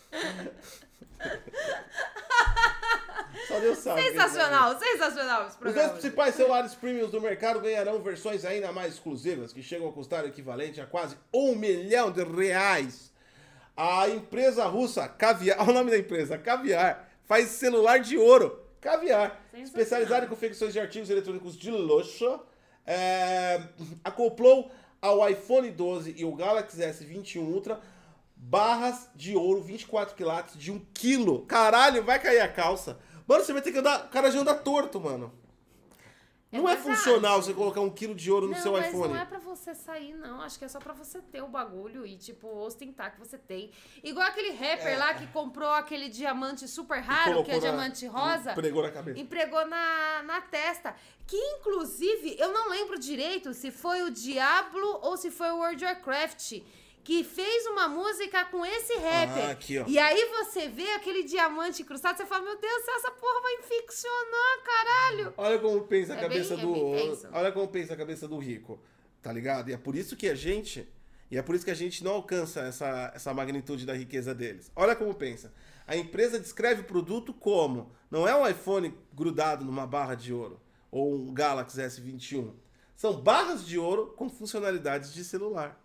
Só Deus sabe. Sensacional, sensacional esse Os programa. dois principais celulares premiums do mercado ganharão versões ainda mais exclusivas, que chegam a custar o equivalente a quase um milhão de reais. A empresa russa Caviar, olha o nome da empresa, Caviar, faz celular de ouro. Caviar, especializado em confecções de artigos eletrônicos de luxo, é, acoplou ao iPhone doze e o Galaxy S vinte e um Ultra barras de ouro vinte e quatro quilates de um quilo. Caralho, vai cair a calça. Mano, você vai ter que andar... O cara já anda torto, mano. É não é verdade. funcional você colocar um quilo de ouro no não, seu mas iPhone. não é pra você sair, não. Acho que é só pra você ter o bagulho e, tipo, ostentar que você tem. Igual aquele rapper É. lá que comprou aquele diamante super raro, Colocou que é na- diamante rosa. Pregou na cabeça. Empregou na, na testa. Que, inclusive, eu não lembro direito se foi o Diablo ou se foi o World of Warcraft que fez uma música com esse rapper. Ah, aqui, ó. E aí você vê aquele diamante incrustado, você fala, meu Deus, essa porra vai ficcionar, caralho. Olha como pensa a É cabeça bem- é do... bem tenso. Olha como pensa a cabeça do rico. Tá ligado? E é por isso que a gente... E é por isso que a gente não alcança essa, essa magnitude da riqueza deles. Olha como pensa. A empresa descreve o produto como... Não é um iPhone grudado numa barra de ouro. Ou um Galaxy S vinte e um. São barras de ouro com funcionalidades de celular.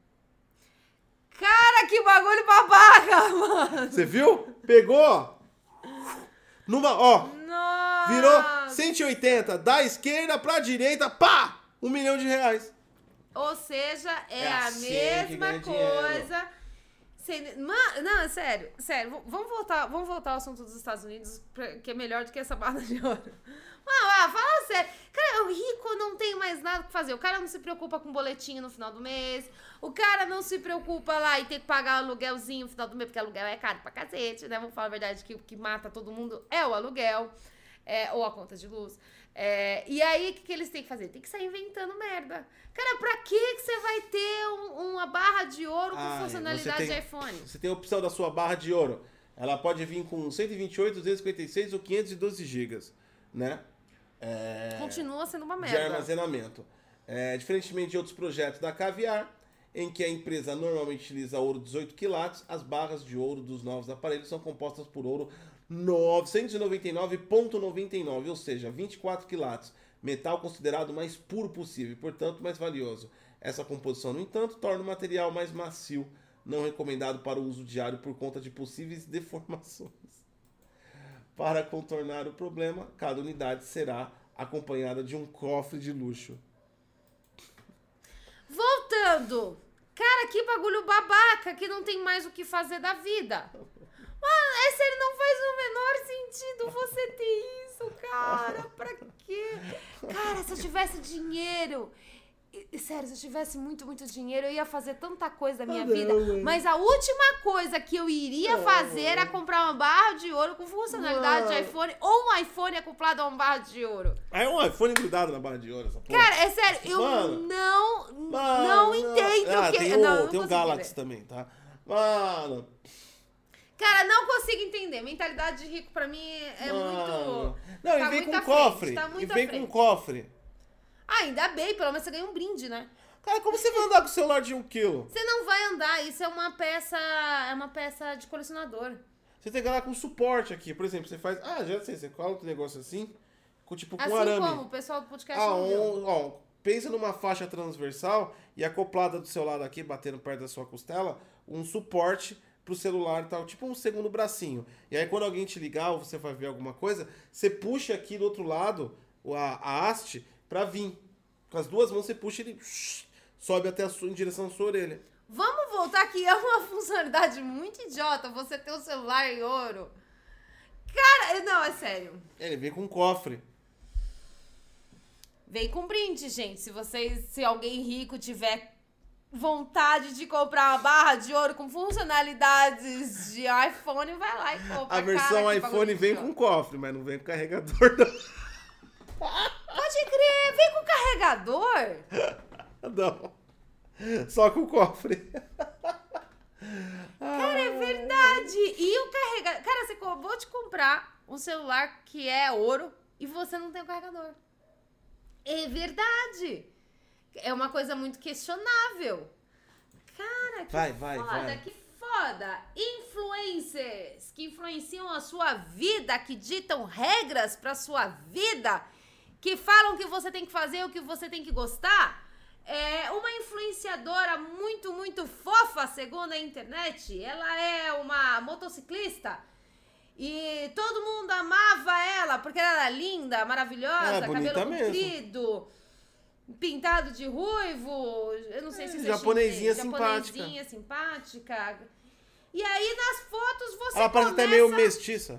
Cara, que bagulho babaca, mano. Você viu? Pegou, ó. Numa, ó. Nossa. Virou cento e oitenta. Da esquerda pra direita, pá! Um milhão de reais. Ou seja, é, É a assim que mesma ganha dinheiro. coisa. Sem- Ma- Não, é sério, sério. v- Vamos voltar, vamos voltar ao assunto dos Estados Unidos, pra- que é melhor do que essa barra de ouro. Mano, ah, fala sério. Cara, o rico não tem mais nada pra fazer. O cara não se preocupa com boletinho no final do mês. O cara não se preocupa lá e ter que pagar o aluguelzinho no final do mês, porque aluguel é caro pra cacete, né? Vamos falar a verdade, que o que mata todo mundo é o aluguel. É, ou a conta de luz. É, e aí, o que, que eles têm que fazer? Tem que sair inventando merda. Cara, pra que que você vai ter um- uma barra de ouro com Ai, funcionalidade você tem- de iPhone? Você tem a opção da sua barra de ouro. Ela pode vir com cento e vinte e oito, duzentos e cinquenta e seis ou quinhentos e doze gigas, né? É, Continua sendo uma de merda. armazenamento. É, diferentemente de outros projetos da Caviar, em que a empresa normalmente utiliza ouro dezoito quilates, as barras de ouro dos novos aparelhos são compostas por ouro novecentos e noventa e nove vírgula noventa e nove, ou seja, vinte e quatro quilates, metal considerado o mais puro possível e, portanto, mais valioso. Essa composição, no entanto, torna o material mais macio, não recomendado para o uso diário por conta de possíveis deformações. Para contornar o problema, cada unidade será acompanhada de um cofre de luxo. Voltando. Cara, que bagulho babaca que não tem mais o que fazer da vida. Mano, é sério, não faz o menor sentido você ter isso, cara. Pra quê? Cara, se eu tivesse dinheiro... e- Sério, se eu tivesse muito, muito dinheiro, eu ia fazer tanta coisa da minha Ah, não, vida. mano. Mas a última coisa que eu iria Não, fazer era mano. comprar uma barra de ouro com funcionalidade de Mano. iPhone ou um iPhone acoplado a uma barra de ouro. Aí é um iPhone grudado na barra de ouro, essa porra. Cara, é sério, eu Mano. não, Mano, não entendo Ah, o que... tem o, não, não tem o consigo Galaxy entender. também, tá? Mano, Cara, não consigo entender. Mentalidade de rico pra mim é mano. muito... Não, tá e vem muito com à cofre. frente, tá e muito à vem com frente. cofre. Ah, ainda bem, pelo menos você ganha um brinde, né? Cara, como você vai andar com o celular de um quilo? Você não vai andar, isso é uma peça, é uma peça de colecionador. Você tem que andar com suporte aqui. Por exemplo, você faz... Ah, já sei, você coloca um negócio assim, com, tipo com Assim arame. como o pessoal do podcast Ah, não viu. um, ó, pensa numa faixa transversal e acoplada do seu lado aqui, batendo perto da sua costela, um suporte pro celular e tal, tipo um segundo bracinho. E aí quando alguém te ligar ou você vai ver alguma coisa, você puxa aqui do outro lado a, a haste pra vir. Com as duas mãos você puxa e ele sobe até a sua, em direção à sua orelha. Vamos voltar que é uma funcionalidade muito idiota você ter o celular em ouro. Cara, não, é sério. Ele vem com um cofre. Vem com brinde, gente. Se vocês, se alguém rico tiver vontade de comprar uma barra de ouro com funcionalidades de iPhone, vai lá e compra. A versão Cara, que iPhone bagulho vem idiota. com cofre, mas não vem com carregador não. Pode crer, vem com carregador. Não. Só com o cofre. Cara, é verdade. E o carregador... Cara, você acabou de comprar um celular que é ouro e você não tem o carregador. É verdade. É uma coisa muito questionável. Cara, que vai, vai, foda, vai. que foda. Influencers que influenciam a sua vida, que ditam regras pra sua vida, que falam o que você tem que fazer, o que você tem que gostar. É uma influenciadora muito, muito fofa, segundo a internet. Ela é uma motociclista e todo mundo amava ela porque ela era linda, maravilhosa, É, bonita cabelo mesmo. comprido, pintado de ruivo. Eu não sei se É, isso é japonesinha chinês, simpática. japonesinha simpática. E aí nas fotos você Ela parece começa... até meio mestiça.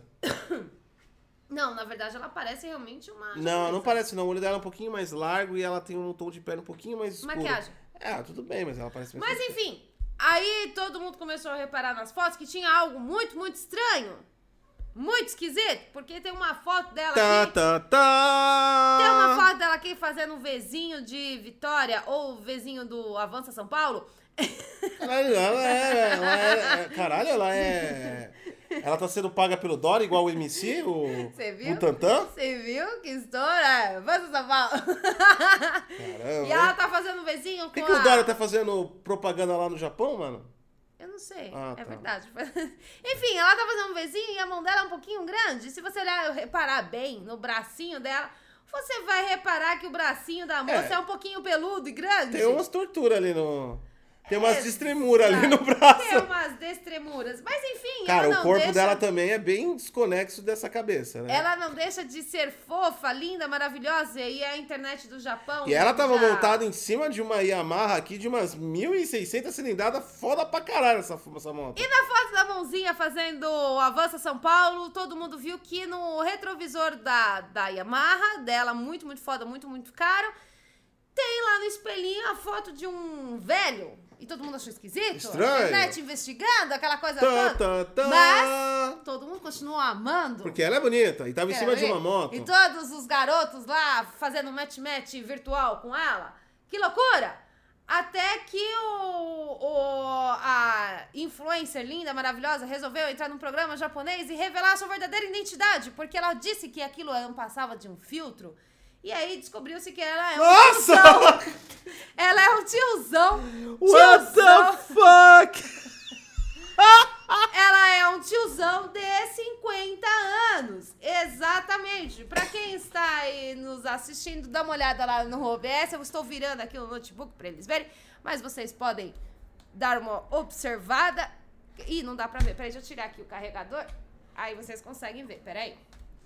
Não, na verdade ela parece realmente uma Não, japonesa. não parece não. O olho dela é um pouquinho mais largo e ela tem um tom de pele um pouquinho mais escuro. Maquiagem. É, tudo bem, mas ela parece mais Mas mestiça. enfim, aí todo mundo começou a reparar nas fotos que tinha algo muito, muito estranho. Muito esquisito, porque tem uma foto dela Tá, aqui. tá, tá. Tem uma foto dela aqui fazendo um Vzinho de Vitória ou Vzinho do Avança São Paulo. Caralho, ela é, ela é, é- Caralho, ela é. Ela tá sendo paga pelo Dória igual o M C, o. Você viu? O Tantã? Você viu que estoura? Avança São Paulo. Caramba. E ela tá fazendo um Vzinho com Por que, que a... o Dória tá fazendo propaganda lá no Japão, mano? Eu não sei, Ah, é tá. verdade. Enfim, ela tá fazendo um Vzinho e a mão dela é um pouquinho grande. Se você olhar, reparar bem no bracinho dela, você vai reparar que o bracinho da moça é, É. um pouquinho peludo e grande. Tem umas torturas ali no. Tem umas Exato. destremuras ali no braço. Tem umas destremuras. Mas enfim, Cara, ela o não corpo deixa... dela também é bem desconexo dessa cabeça, né? Ela não deixa de ser fofa, linda, maravilhosa. E a internet do Japão... E ela tava já... montada em cima de uma Yamaha aqui de umas mil e seiscentas cilindradas, foda pra caralho essa, essa moto. E na foto da mãozinha fazendo o Avança São Paulo, todo mundo viu que no retrovisor da, da Yamaha, dela muito, muito foda, muito, muito caro, tem lá no espelhinho a foto de um velho. E todo mundo achou esquisito. Estranho. A internet investigando, aquela coisa Tá, toda. tá, tá. Mas todo mundo continuou amando. Porque ela é bonita e tava em Quer cima de ver? uma moto. E todos os garotos lá fazendo match-match virtual com ela. Que loucura! Até que o, o, a influencer linda, maravilhosa, resolveu entrar num programa japonês e revelar a sua verdadeira identidade. Porque ela disse que aquilo não passava de um filtro. E aí descobriu-se que ela é um Nossa! tiozão. Ela é um tiozão. What tiozão. the fuck? Ela é um tiozão de cinquenta anos. Exatamente. Pra quem está aí nos assistindo, dá uma olhada lá no O B S. Eu estou virando aqui o notebook pra eles verem. Mas vocês podem dar uma observada. Ih, não dá pra ver. Peraí, deixa eu tirar aqui o carregador. Aí vocês conseguem ver. Peraí.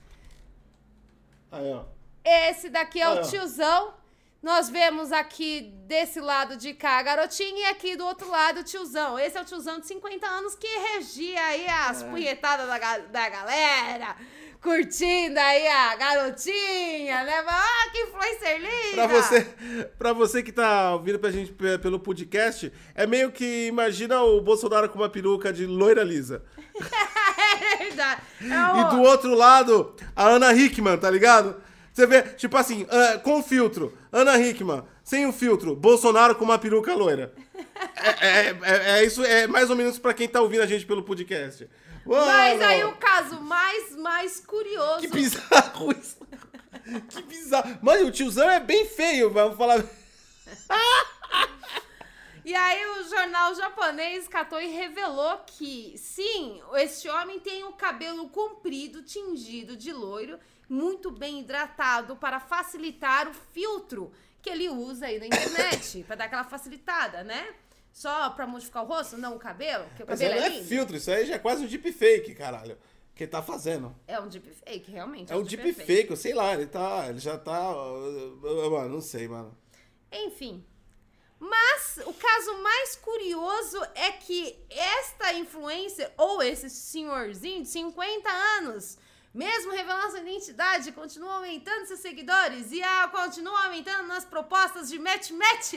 Aí, ó. Esse daqui é Ah, o é. tiozão. Nós vemos aqui desse lado de cá a garotinha e aqui do outro lado o tiozão. Esse é o tiozão de cinquenta anos que regia aí as É. punhetadas da, ga- da galera, curtindo aí a garotinha, né? Ah, que influencer linda! Pra você, pra você que tá ouvindo pra gente pe- pelo podcast, é meio que imagina o Bolsonaro com uma peruca de loira lisa. É verdade. É o- E do outro lado, a Ana Hickman, tá ligado? Você vê, tipo assim, ah, com filtro, Ana Hickman, sem o filtro, Bolsonaro com uma peruca loira. É, é, é- é isso, é mais ou menos pra quem tá ouvindo a gente pelo podcast. Mas Mano, aí o caso mais, mais curioso... que bizarro isso. Que bizarro. Mano, o tiozão é bem feio, vamos falar... E aí o jornal japonês catou e revelou que, sim, este homem tem o cabelo comprido, tingido de loiro, muito bem hidratado para facilitar o filtro que ele usa aí na internet, para dar aquela facilitada, né? Só pra modificar o rosto, não o cabelo, porque o Mas cabelo não é é lindo. filtro, isso aí já é quase um deepfake, caralho. Que ele tá fazendo. É um deepfake, realmente. É um deepfake, sei lá, ele tá. Ele já tá. uh, Mano, não sei, mano. Enfim. Mas o caso mais curioso é que esta influencer, ou esse senhorzinho de cinquenta anos, mesmo revelando sua identidade, continua aumentando seus seguidores e a, continua aumentando nas propostas de match-match.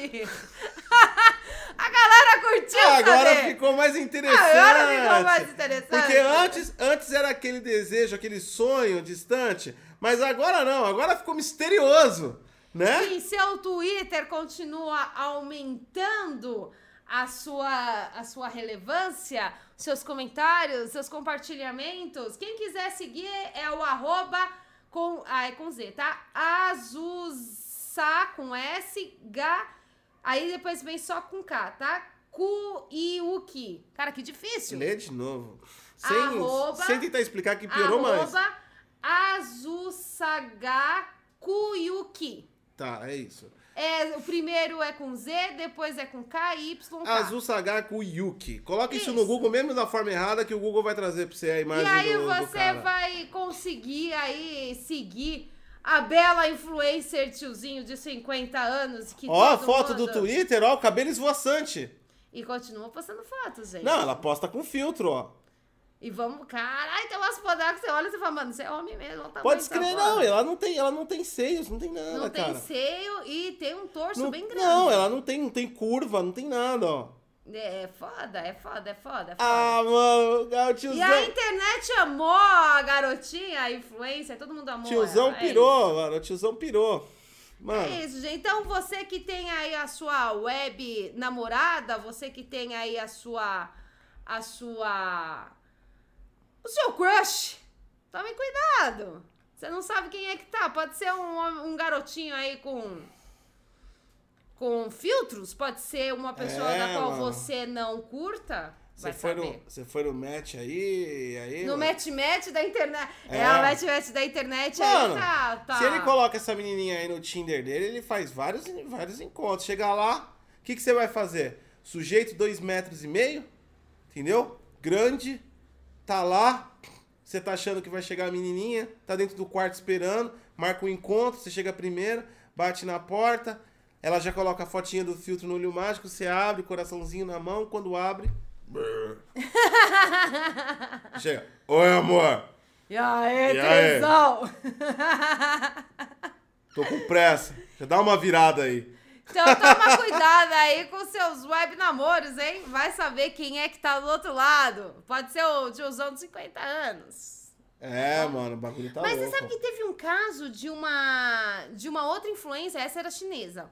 A galera curtiu, Ah, agora saber? ficou mais interessante. Agora ficou mais interessante. Porque antes, antes era aquele desejo, aquele sonho distante, Mas agora não, agora ficou misterioso, né? E seu Twitter continua aumentando a sua, a sua relevância, seus comentários, seus compartilhamentos. Quem quiser seguir é o arroba com, ah, é com Z, tá? Azusa com S, H, aí depois vem só com K, tá? Ku-i-uki. Cara, que difícil. Lê de novo. Sem, Arroba, sem tentar explicar que piorou mais. Arroba Azusagakuyuki. Tá, é isso. É, o primeiro é com Z, depois é com K, Y, K. Azusagaku Yuki. Coloca isso. Isso. no Google, mesmo da forma errada, que o Google vai trazer pra você a imagem E aí do, do você cara. vai conseguir aí seguir a bela influencer tiozinho de cinquenta anos. Que Ó, a todo foto mundo- do Twitter, ó, o cabelo esvoaçante. E continua postando fotos, gente. Não, ela posta com filtro, ó. E vamos, caralho, tem umas fotos que você olha e você fala, mano, você é homem mesmo. Olha o tamanho Pode dessa escrever, porra. não, ela não tem, ela não tem seios, não tem nada, Não tem cara. seio e tem um torso Não, bem grande. não, ela não tem, não tem curva, não tem nada, ó. É foda, é foda, é foda, é foda. Ah, mano, o tiozão, E a internet amou a garotinha, a influencer, todo mundo amou tiozão ela. É pirou, mano, o tiozão pirou. isso. Mano, É isso, gente. Então, você que tem aí a sua web namorada, você que tem aí a sua... A sua... O seu crush, tome cuidado. Você não sabe quem é que tá. Pode ser um, homem- um garotinho aí com... Com filtros. Pode ser uma pessoa É, da qual mano. você não curta. você Vai foi, saber. no, você foi no match aí, aí... No mano, match-match da internet. É, É. o match-match da internet Mano, aí tá, tá... se ele coloca essa menininha aí no Tinder dele, ele faz vários, vários encontros. Chega lá, o que, que você vai fazer? Sujeito dois metros e meio, entendeu? Grande, tá lá, você tá achando que vai chegar a menininha, tá dentro do quarto esperando, marca um encontro, você chega primeiro, bate na porta, ela já coloca a fotinha do filtro no olho mágico, você abre, coraçãozinho na mão, quando abre... brrr. Chega, oi amor, E aí, E aí? tesão? tô com pressa, já dá uma virada aí. Então toma cuidado aí com seus web namoros, hein? Vai saber quem é que tá do outro lado. Pode ser o tiozão de cinquenta anos. É, mano, o bagulho tá Mas louco. você sabe que teve um caso de uma de uma outra influencer, essa era chinesa,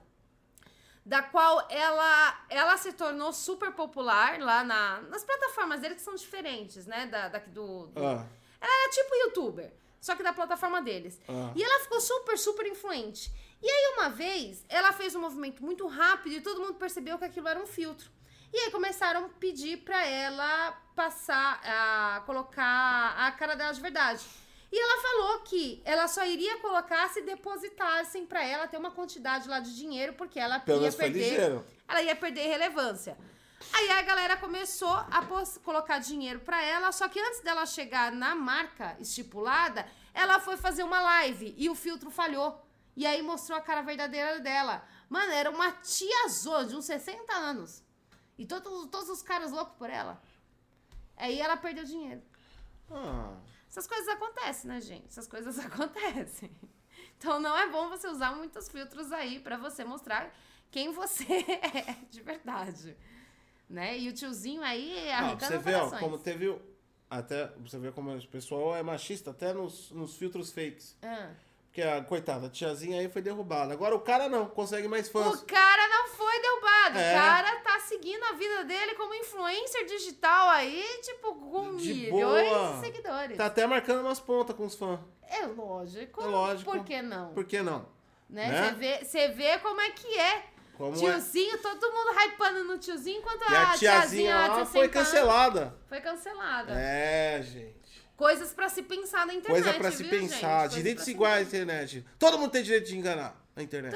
da qual ela ela se tornou super popular lá na, nas plataformas dele, que são diferentes, né? Da, da, do, do- Ah, Ela era tipo youtuber, só que da plataforma deles. Ah. E ela ficou super, super influente. E aí, uma vez, ela fez um movimento muito rápido e todo mundo percebeu que aquilo era um filtro. E aí começaram a pedir pra ela passar, a colocar a cara dela de verdade. E ela falou que ela só iria colocar se depositassem pra ela ter uma quantidade lá de dinheiro, porque ela Pelo ia menos foi perder, ligeiro. ela ia perder relevância. Aí a galera começou a pos- colocar dinheiro pra ela, só que antes dela chegar na marca estipulada, ela foi fazer uma live e o filtro falhou. E aí mostrou a cara verdadeira dela. Mano, era uma tiazona de uns sessenta anos. E todos, todos os caras loucos por ela. Aí ela perdeu dinheiro. Ah, Essas coisas acontecem, né, gente? Essas coisas acontecem. Então não é bom você usar muitos filtros aí pra você mostrar quem você é de verdade. Né? E o tiozinho aí ah, arrancando você vê, ó, corações. como teve... o- Até, você vê como o pessoal é machista até nos, nos filtros fakes. Ah. Porque a coitada, a tiazinha aí foi derrubada. Agora o cara não, consegue mais fãs. O cara não foi derrubado. É. O cara tá seguindo a vida dele como influencer digital aí, tipo, com De milhões boa. de seguidores. Tá até marcando umas pontas com os fãs. É lógico. É lógico. Por que não? Por que não? Né? né? Você vê, você vê como é que é. Como é? Tiozinho, todo mundo hypando no tiozinho, enquanto E a a tiazinha lá de lá sessenta foi anos cancelada. Foi cancelada. É, gente. Coisas pra se pensar na internet, Coisa pra se viu, pensar. gente? Coisas Direitos pra se iguais na internet. Todo mundo tem direito de enganar na internet.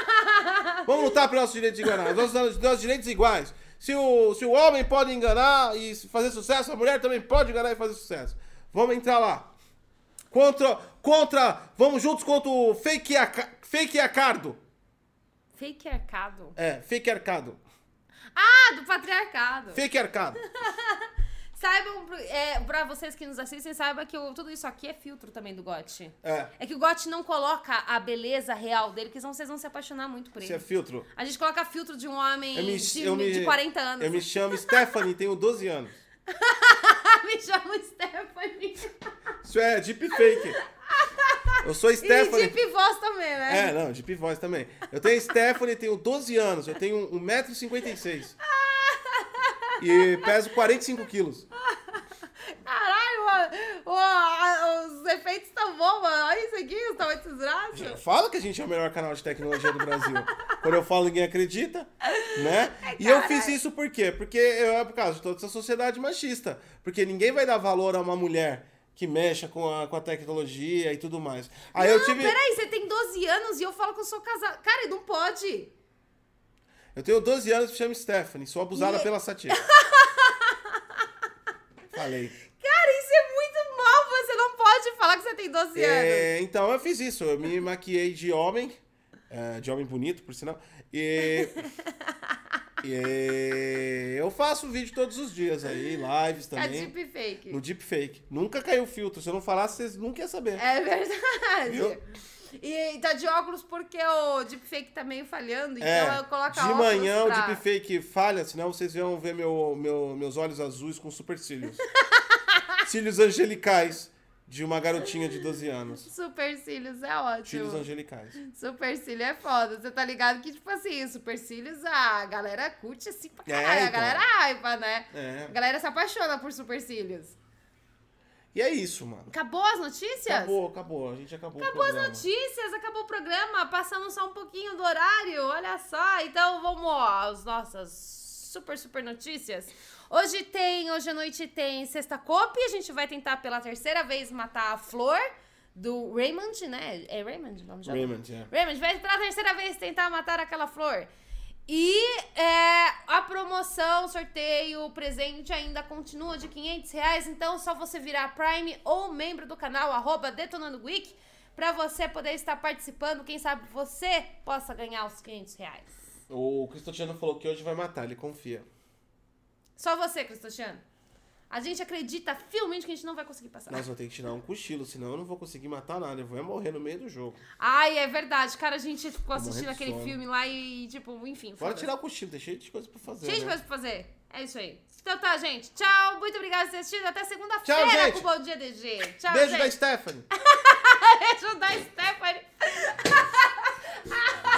Vamos lutar pelos nossos direitos de enganar. Nossos, nossos direitos iguais. Se o, se o homem pode enganar e fazer sucesso, a mulher também pode enganar e fazer sucesso. Vamos entrar lá. Contra, contra, vamos juntos contra o fake, aca- fake arcado. Fake arcado. É, fake arcado. Ah, do patriarcado. Fake arcado. Saibam, é, pra vocês que nos assistem, saibam que o- tudo isso aqui é filtro também do Gotti. É, É que o Gotti não coloca a beleza real dele, porque senão vocês vão se apaixonar muito por ele. isso é filtro. A gente coloca filtro de um homem Eu me, de, eu me, de quarenta anos. Eu me chamo Stephanie, tenho doze anos. Me chama Stephanie. Isso é deepfake. Eu sou Stephanie. E Deep Voz também, né? É, não, Deep Voz também. Eu tenho Stephanie, tenho doze anos, eu tenho um metro e cinquenta e seis. E peso quarenta e cinco quilos. Caralho, mano. Uou, os efeitos estão bons, mano. Olha isso aqui, os tamanhos desses braços. Eu falo que a gente é o melhor canal de tecnologia do Brasil. Quando eu falo, ninguém acredita, né? Ai, e eu caralho. fiz isso por quê? Porque eu, é por causa de toda essa sociedade machista. Porque ninguém vai dar valor a uma mulher que mexa com a, com a tecnologia e tudo mais. Aí não, eu tive... peraí, você tem doze anos e eu falo que eu sou casada. Cara, não pode. Eu tenho doze anos e me chamo Stephanie. Sou abusada E- pela Satia. Falei. Cara, isso é muito mal. Você não pode falar que você tem doze anos. É, então eu fiz isso. Eu me maquiei de homem. é, de homem bonito, por sinal. E... e eu faço vídeo todos os dias aí, lives É também. deepfake. No deepfake. Nunca caiu filtro. Se eu não falasse, vocês nunca iam saber. É verdade. Viu? E tá de óculos porque o deepfake tá meio falhando, então É, eu coloco de óculos manhã pra... o deepfake falha, senão vocês vão ver meu, meu, meus olhos azuis com super cílios. Cílios angelicais de uma garotinha de doze anos. Supercílios é ótimo. Cílios angelicais. Supercílio é foda. Você tá ligado que, tipo assim, supercílios, a galera curte assim pra É, caralho. A então. galera hypa, né? É. A galera se apaixona por supercílios. E é isso, mano. Acabou as notícias? Acabou, acabou. A gente acabou, Acabou o as programa. notícias, acabou o programa, passamos só um pouquinho do horário, olha só. Então vamos às nossas super, super notícias. Hoje tem, hoje à noite tem Sexta Cope, a gente vai tentar pela terceira vez matar a Flor, do Raymond, né? É Raymond o nome do jogo? Raymond, é. Raymond, vai pela terceira vez tentar matar aquela Flor. E é, a promoção, sorteio, presente ainda continua de quinhentos reais. Então, só você virar Prime ou membro do canal, arroba Detonando Geek, pra você poder estar participando. Quem sabe você possa ganhar os quinhentos reais. O Cristotiano falou que hoje vai matar, ele confia. Só você, Cristotiano. A gente acredita fielmente que a gente não vai conseguir passar. Nós vamos ter que tirar um cochilo, senão eu não vou conseguir matar nada. Eu vou morrer no meio do jogo. Ai, é verdade. Cara, a gente ficou assistindo morrendo de aquele sono. filme lá e, tipo, enfim. Bora foda-se. tirar o cochilo, tem cheio de coisa pra fazer. Cheio de né? coisa pra fazer. É isso aí. Então tá, gente. Tchau. Muito obrigada por ter assistido. Até segunda-feira Tchau, gente. com o Bom Dia D G. Tchau, Beijo gente. da Stephanie. Beijo da Stephanie.